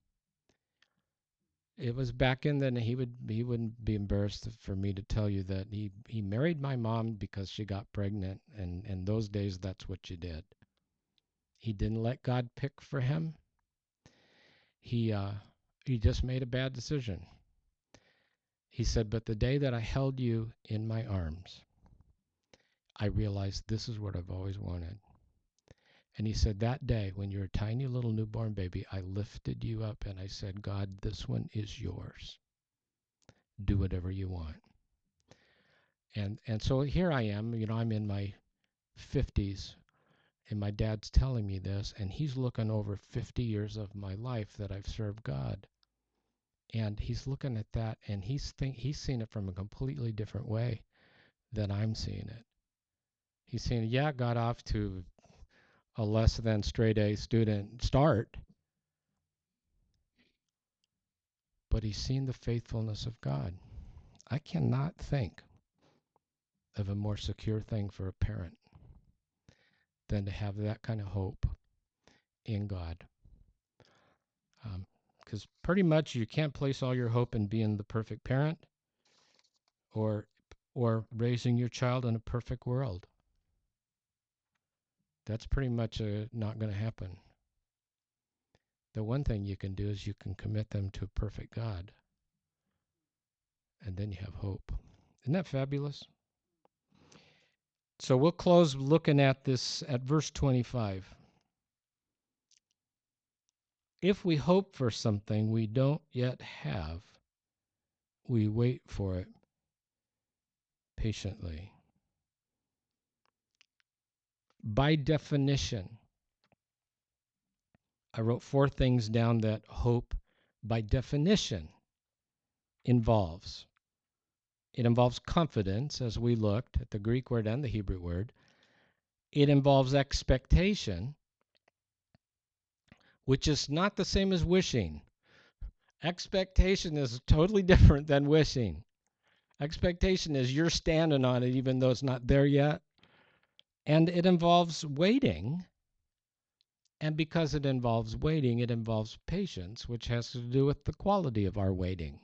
It was back in then he wouldn't be embarrassed for me to tell you that he married my mom because she got pregnant, and in those days that's what you did. He didn't let God pick for him. He just made a bad decision. He said, but the day that I held you in my arms, I realized this is what I've always wanted. And he said, that day when you're a tiny little newborn baby, I lifted you up and I said, God, this one is yours. Do whatever you want. And so here I am, I'm in my 50s, and my dad's telling me this, and he's looking over 50 years of my life that I've served God. And he's looking at that, and he's seen it from a completely different way than I'm seeing it. He's saying, yeah, got off to a less than straight A student start, but he's seen the faithfulness of God. I cannot think of a more secure thing for a parent than to have that kind of hope in God. Because pretty much you can't place all your hope in being the perfect parent or raising your child in a perfect world. That's pretty much not going to happen. The one thing you can do is you can commit them to a perfect God, and then you have hope. Isn't that fabulous? So we'll close looking at this at verse 25. If we hope for something we don't yet have, we wait for it patiently. By definition, I wrote 4 things down that hope, by definition, involves. It involves confidence, as we looked at the Greek word and the Hebrew word. It involves expectation, which is not the same as wishing. Expectation is totally different than wishing. Expectation is you're standing on it even though it's not there yet. And it involves waiting. And because it involves waiting, it involves patience, which has to do with the quality of our waiting.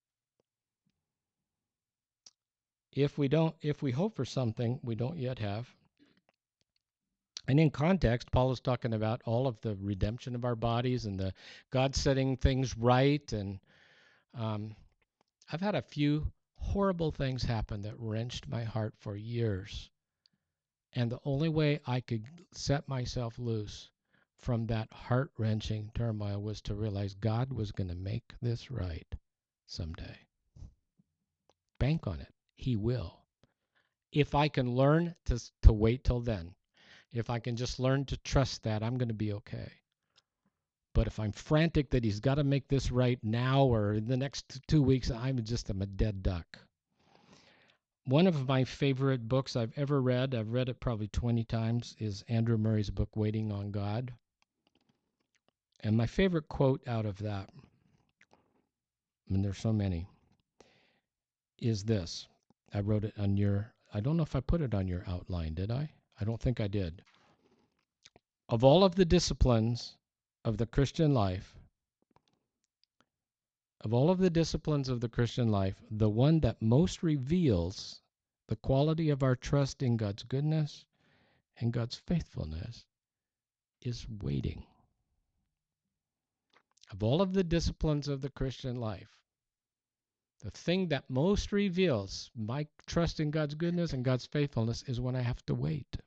If we hope for something we don't yet have, and in context, Paul is talking about all of the redemption of our bodies and the God setting things right. And I've had a few horrible things happen that wrenched my heart for years. And the only way I could set myself loose from that heart-wrenching turmoil was to realize God was going to make this right someday. Bank on it. He will. If I can learn to wait till then, if I can just learn to trust that, I'm going to be okay. But if I'm frantic that he's got to make this right now or in the next 2 weeks, I'm a dead duck. One of my favorite books I've ever read, I've read it probably 20 times, is Andrew Murray's book, Waiting on God. And my favorite quote out of that, and there's so many, is this. I wrote it on I don't know if I put it on your outline, did I? I don't think I did. Of all of the disciplines of the Christian life, the one that most reveals the quality of our trust in God's goodness and God's faithfulness is waiting. Of all of the disciplines of the Christian life, the thing that most reveals my trust in God's goodness and God's faithfulness is when I have to wait.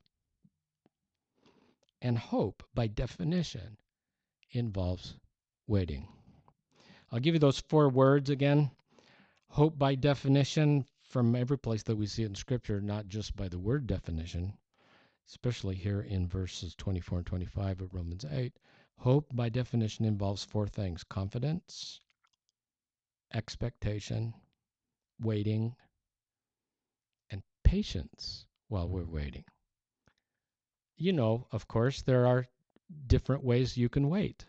And hope, by definition, involves waiting. I'll give you those 4 words again. Hope, by definition, from every place that we see it in Scripture, not just by the word definition, especially here in verses 24 and 25 of Romans 8. Hope, by definition, involves 4 things: confidence, expectation, waiting, and patience while we're waiting. You know, of course, there are different ways you can wait.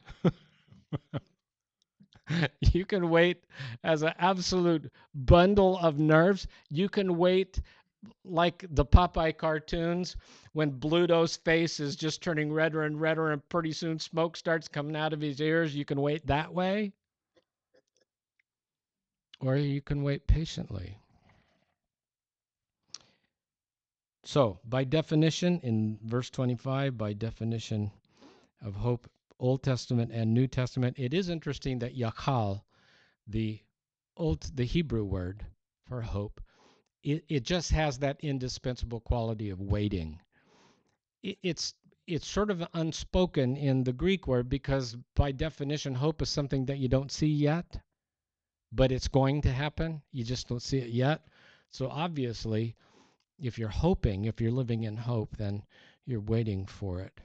You can wait as an absolute bundle of nerves. You can wait like the Popeye cartoons when Bluto's face is just turning redder and redder and pretty soon smoke starts coming out of his ears. You can wait that way. Or you can wait patiently. So, by definition, in verse 25, by definition of hope, Old Testament and New Testament, it is interesting that yachal, the Hebrew word for hope, it just has that indispensable quality of waiting. It's sort of unspoken in the Greek word because by definition, hope is something that you don't see yet, but it's going to happen. You just don't see it yet. So obviously, if you're hoping, if you're living in hope, then you're waiting for it.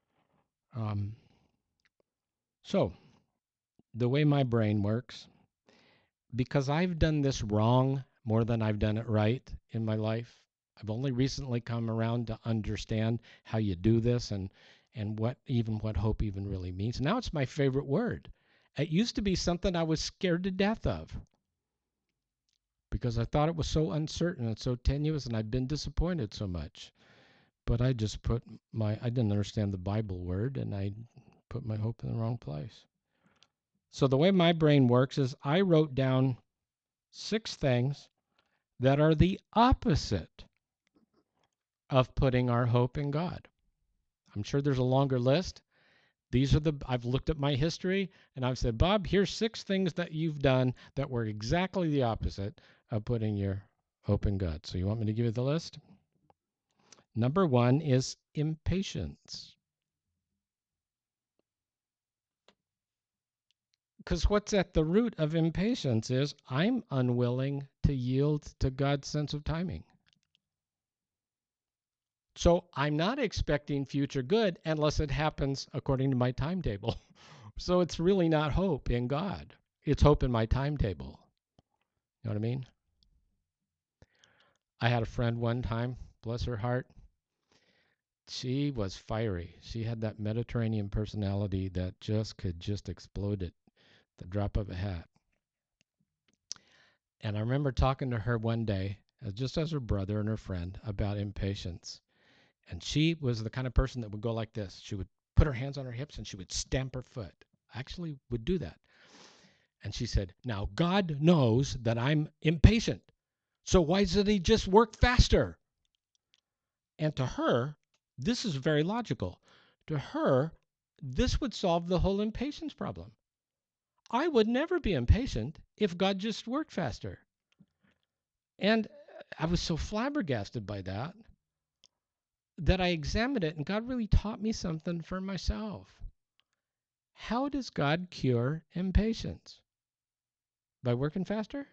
So the way my brain works, because I've done this wrong more than I've done it right in my life, I've only recently come around to understand how you do this and what hope even really means. Now it's my favorite word. It used to be something I was scared to death of because I thought it was so uncertain and so tenuous, and I'd been disappointed so much. But I just I didn't understand the Bible word, and I put my hope in the wrong place. So the way my brain works is I wrote down 6 things that are the opposite of putting our hope in God. I'm sure there's a longer list. I've looked at my history and I've said, Bob, here's 6 things that you've done that were exactly the opposite of putting your hope in God. So you want me to give you the list? Number 1 is impatience. Because what's at the root of impatience is I'm unwilling to yield to God's sense of timing. So I'm not expecting future good unless it happens according to my timetable. So it's really not hope in God. It's hope in my timetable. You know what I mean? I had a friend one time, bless her heart. She was fiery. She had that Mediterranean personality that could explode at the drop of a hat. And I remember talking to her one day, just as her brother and her friend, about impatience. And she was the kind of person that would go like this. She would put her hands on her hips and she would stamp her foot. I actually would do that. And she said, now God knows that I'm impatient. So why doesn't he just work faster? And to her, this is very logical. To her, this would solve the whole impatience problem. I would never be impatient if God just worked faster. And I was so flabbergasted by that I examined it, and God really taught me something for myself. How does God cure impatience? By working faster?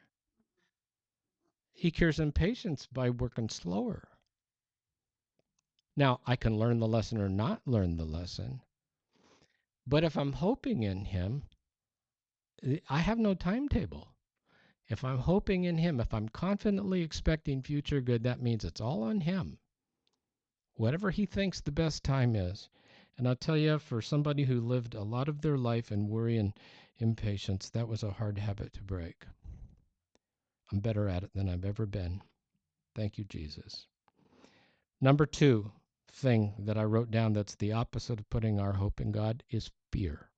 He cures impatience by working slower. Now, I can learn the lesson or not learn the lesson, but if I'm hoping in Him, I have no timetable. If I'm hoping in Him, if I'm confidently expecting future good, that means it's all on Him. Whatever He thinks the best time is. And I'll tell you, for somebody who lived a lot of their life in worry and impatience, that was a hard habit to break. I'm better at it than I've ever been. Thank you, Jesus. Number 2 thing that I wrote down that's the opposite of putting our hope in God is fear.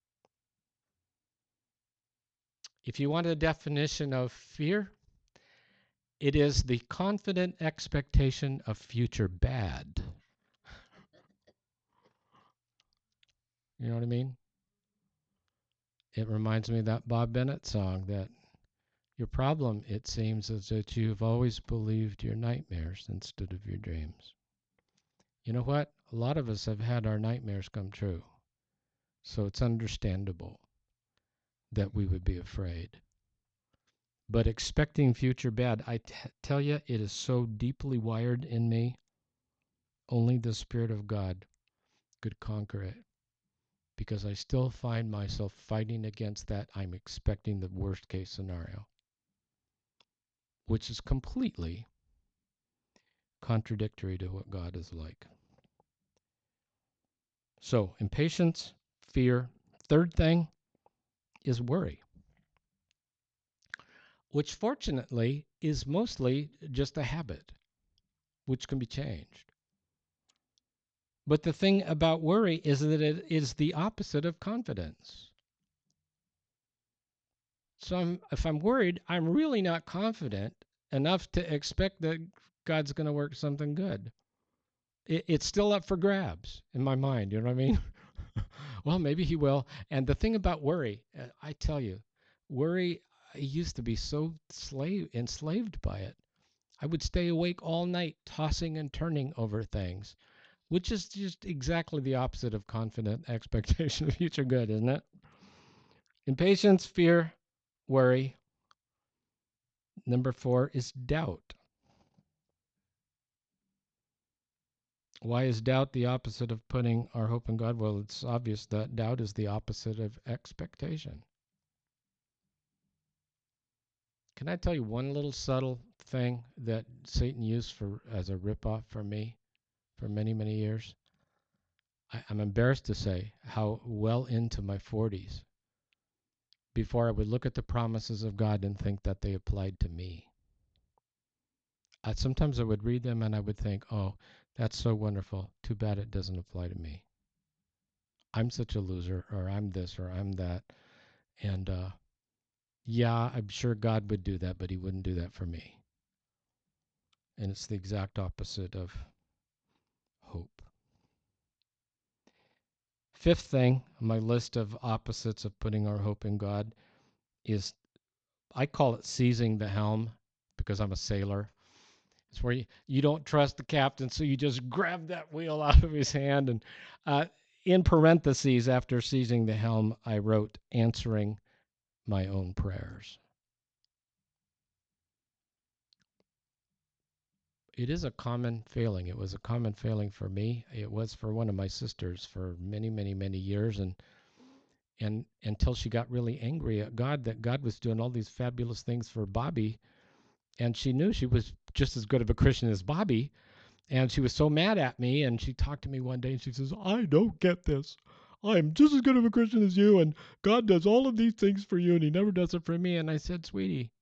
If you want a definition of fear, it is the confident expectation of future bad. You know what I mean? It reminds me of that Bob Bennett song that your problem, it seems, is that you've always believed your nightmares instead of your dreams. You know what? A lot of us have had our nightmares come true. So it's understandable that we would be afraid. But expecting future bad, I tell you, it is so deeply wired in me. Only the Spirit of God could conquer it. Because I still find myself fighting against that. I'm expecting the worst case scenario, which is completely contradictory to what God is like. So, impatience, fear. Third thing is worry, which fortunately is mostly just a habit, which can be changed. But the thing about worry is that it is the opposite of confidence. So if I'm worried, I'm really not confident enough to expect that God's going to work something good. It's still up for grabs in my mind. You know what I mean? Well, maybe He will. And the thing about worry, I tell you, worry, I used to be so enslaved by it. I would stay awake all night tossing and turning over things, which is just exactly the opposite of confident expectation of future good, isn't it? Impatience, fear, worry. Number 4 is doubt. Why is doubt the opposite of putting our hope in God? Well, it's obvious that doubt is the opposite of expectation. Can I tell you one little subtle thing that Satan used as a ripoff for me for many, many years? I'm embarrassed to say how well into my 40s before I would look at the promises of God and think that they applied to me. Sometimes I would read them and I would think, oh, that's so wonderful. Too bad it doesn't apply to me. I'm such a loser, or I'm this, or I'm that. And yeah, I'm sure God would do that, but He wouldn't do that for me. And it's the exact opposite of hope. Fifth thing on my list of opposites of putting our hope in God is, I call it seizing the helm, because I'm a sailor. It's where you don't trust the captain, so you just grab that wheel out of his hand. And in parentheses, after seizing the helm, I wrote answering my own prayers. It is a common failing. It was a common failing for me. It was for one of my sisters for many, many, many years. And until she got really angry at God that God was doing all these fabulous things for Bobby. And she knew she was just as good of a Christian as Bobby. And she was so mad at me. And she talked to me one day and she says, I don't get this. I'm just as good of a Christian as you. And God does all of these things for you. And He never does it for me. And I said, sweetie,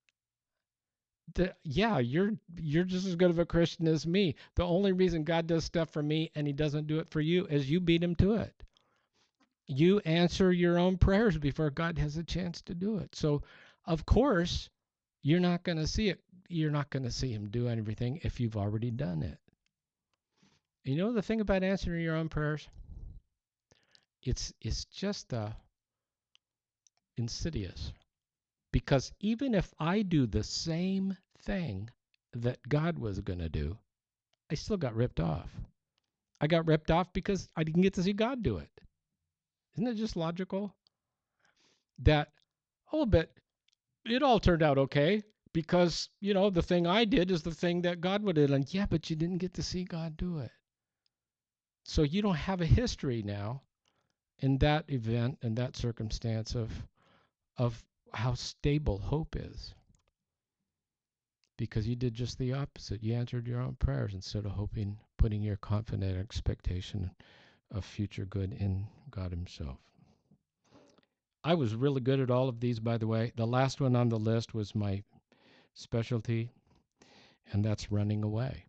yeah, you're just as good of a Christian as me. The only reason God does stuff for me and He doesn't do it for you is you beat Him to it. You answer your own prayers before God has a chance to do it. So, of course, you're not going to see it. You're not going to see Him do everything if you've already done it. You know the thing about answering your own prayers? It's just insidious. Because even if I do the same thing that God was going to do, I still got ripped off. I got ripped off because I didn't get to see God do it. Isn't it just logical that, oh, but it all turned out okay because, the thing I did is the thing that God would have done. Yeah, but you didn't get to see God do it. So you don't have a history now in that event and that circumstance of how stable hope is, because you did just the opposite. You answered your own prayers instead of putting your confident expectation of future good in God himself. I was really good at all of these, by the way. The last one on the list was my specialty, and that's running away.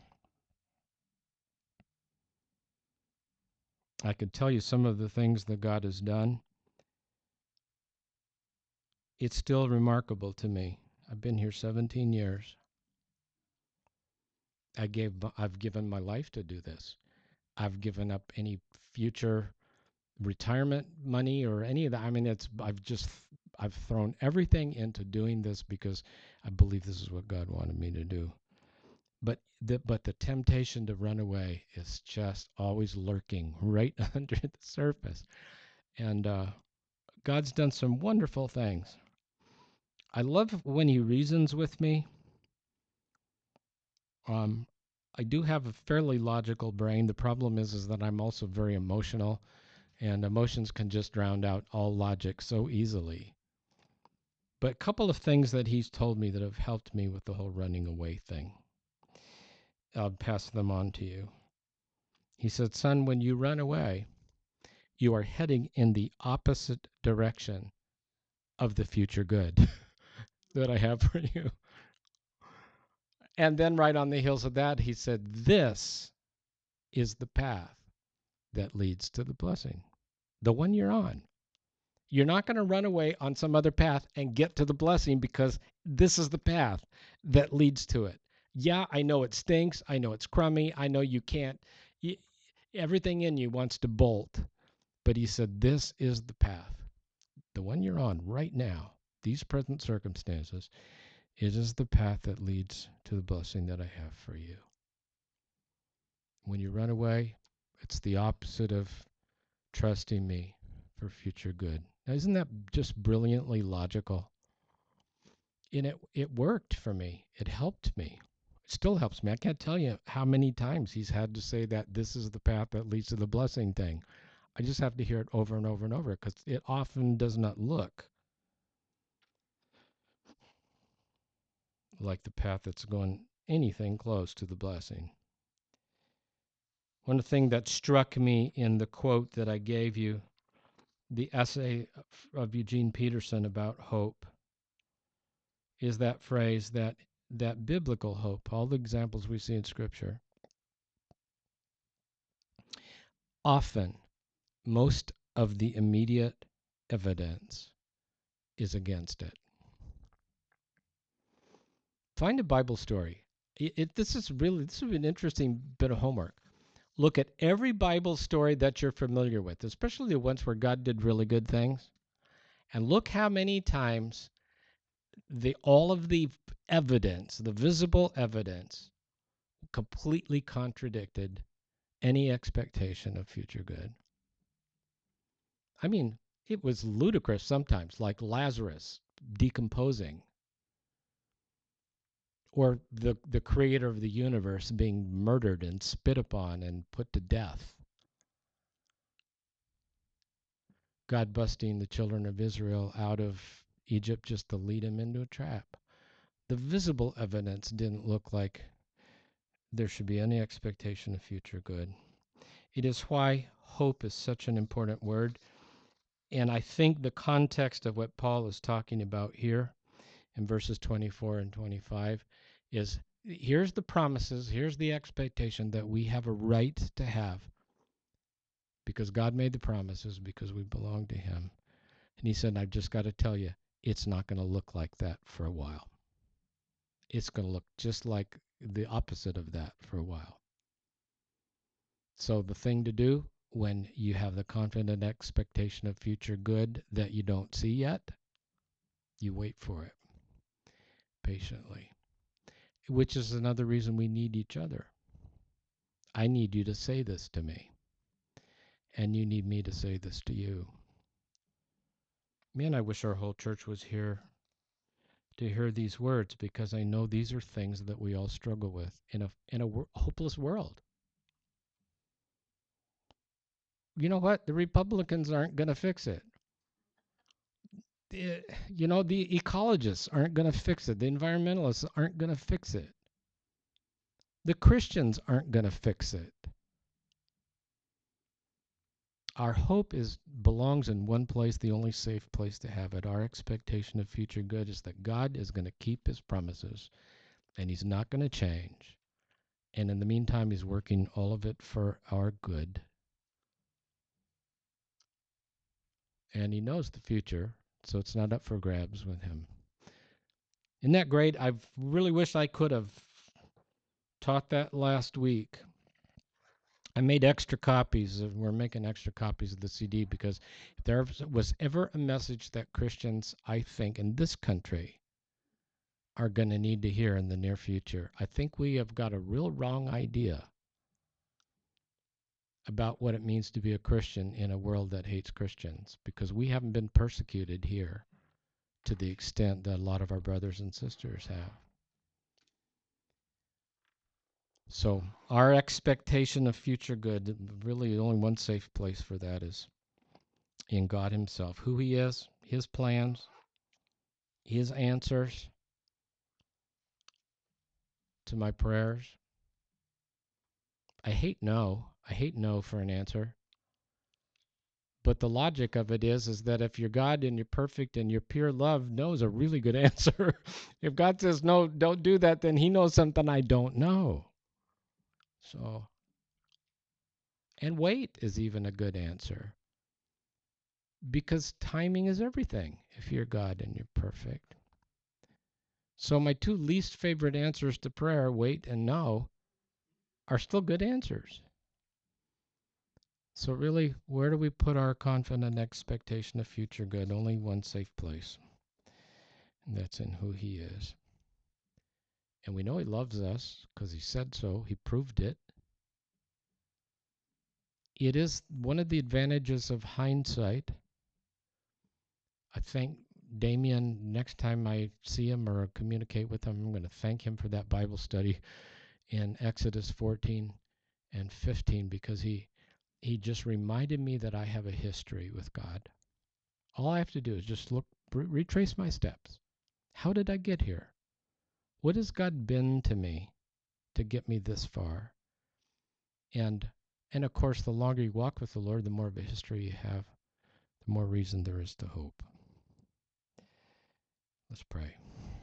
I could tell you some of the things that God has done. It's still remarkable to me. I've been here 17 years. I've given my life to do this. I've given up any future retirement money or any of that. I mean, I've thrown everything into doing this because I believe this is what God wanted me to do. But the temptation to run away is just always lurking right under the surface. And God's done some wonderful things. I love when he reasons with me. Um, I do have a fairly logical brain. The problem is that I'm also very emotional, and emotions can just drown out all logic so easily. But a couple of things that he's told me that have helped me with the whole running away thing. I'll pass them on to you. He said, son, when you run away, you are heading in the opposite direction of the future good that I have for you. And then right on the heels of that, he said, this is the path that leads to the blessing, the one you're on. You're not going to run away on some other path and get to the blessing, because this is the path that leads to it. Yeah, I know it stinks. I know it's crummy. I know you can't, everything in you wants to bolt. But he said, this is the path, the one you're on right now, these present circumstances. It is the path that leads to the blessing that I have for you. When you run away, it's the opposite of trusting me for future good. Now, isn't that just brilliantly logical? And it worked for me. It helped me. It still helps me. I can't tell you how many times he's had to say that this is the path that leads to the blessing thing. I just have to hear it over and over and over, because it often does not look like the path that's going anything close to the blessing. One thing that struck me in the quote that I gave you, the essay of Eugene Peterson about hope, is that phrase that biblical hope, all the examples we see in Scripture, often most of the immediate evidence is against it. Find a Bible story. This is an interesting bit of homework. Look at every Bible story that you're familiar with, especially the ones where God did really good things, and look how many times all of the evidence, the visible evidence, completely contradicted any expectation of future good. I mean, it was ludicrous sometimes, like Lazarus decomposing, or the creator of the universe being murdered and spit upon and put to death. God busting the children of Israel out of Egypt just to lead them into a trap. The visible evidence didn't look like there should be any expectation of future good. It is why hope is such an important word. And I think the context of what Paul is talking about here in verses 24 and 25 is, here's the promises, here's the expectation that we have a right to have, because God made the promises, because we belong to him. And he said, I've just got to tell you, it's not going to look like that for a while. It's going to look just like the opposite of that for a while. So the thing to do when you have the confident expectation of future good that you don't see yet, you wait for it patiently, which is another reason we need each other. I need you to say this to me. And you need me to say this to you. Man, I wish our whole church was here to hear these words, because I know these are things that we all struggle with in a hopeless world. You know what? The Republicans aren't going to fix it. The ecologists aren't going to fix it. The environmentalists aren't going to fix it. The Christians aren't going to fix it. Our hope belongs in one place, the only safe place to have it. Our expectation of future good is that God is going to keep his promises, and he's not going to change. And in the meantime, he's working all of it for our good. And he knows the future, so it's not up for grabs with him. Isn't that great? I really wish I could have taught that last week. I made extra copies. We're making extra copies of the CD, because if there was ever a message that Christians, I think, in this country are going to need to hear in the near future, I think we have got a real wrong idea about what it means to be a Christian in a world that hates Christians, because we haven't been persecuted here to the extent that a lot of our brothers and sisters have. So our expectation of future good, really only one safe place for that is in God himself, who he is, his plans, his answers to my prayers. I hate no for an answer. But the logic of it is that if you're God and you're perfect and you're pure love, no is a really good answer. If God says no, don't do that, then he knows something I don't know. So, and wait is even a good answer, because timing is everything if you're God and you're perfect. So my two least favorite answers to prayer, wait and no, are still good answers. So really, where do we put our confident expectation of future good? Only one safe place, and that's in who he is. And we know he loves us because he said so. He proved it. It is one of the advantages of hindsight. I thank Damien, next time I see him or communicate with him, I'm going to thank him for that Bible study in Exodus 14 and 15, because he just reminded me that I have a history with God. All I have to do is just retrace my steps. How did I get here? What has God been to me to get me this far? And of course, the longer you walk with the Lord, the more of a history you have, the more reason there is to hope. Let's pray.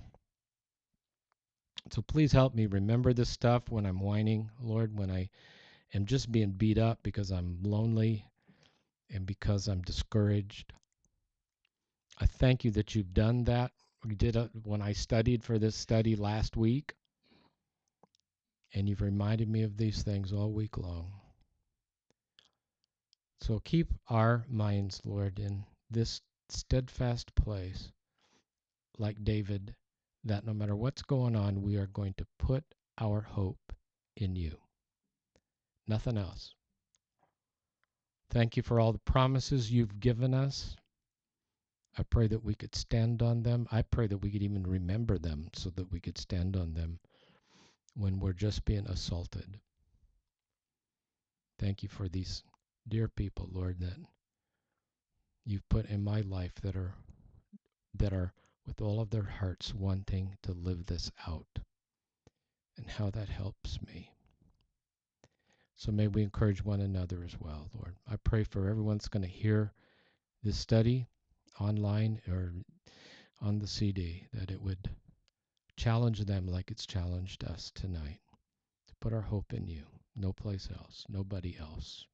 So please help me remember this stuff when I'm whining, Lord, when I am just being beat up because I'm lonely and because I'm discouraged. I thank you that you've done that. You did it when I studied for this study last week, and you've reminded me of these things all week long. So keep our minds, Lord, in this steadfast place, like David, that no matter what's going on, we are going to put our hope in you. Nothing else. Thank you for all the promises you've given us. I pray that we could stand on them. I pray that we could even remember them so that we could stand on them when we're just being assaulted. Thank you for these dear people, Lord, that you've put in my life that are with all of their hearts wanting to live this out, and how that helps me. So may we encourage one another as well, Lord. I pray for everyone that's going to hear this study online or on the CD, that it would challenge them like it's challenged us tonight, to put our hope in you, no place else, nobody else.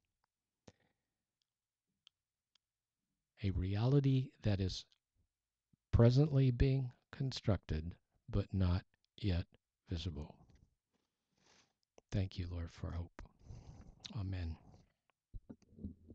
A reality that is presently being constructed, but not yet visible. Thank you, Lord, for hope. Amen.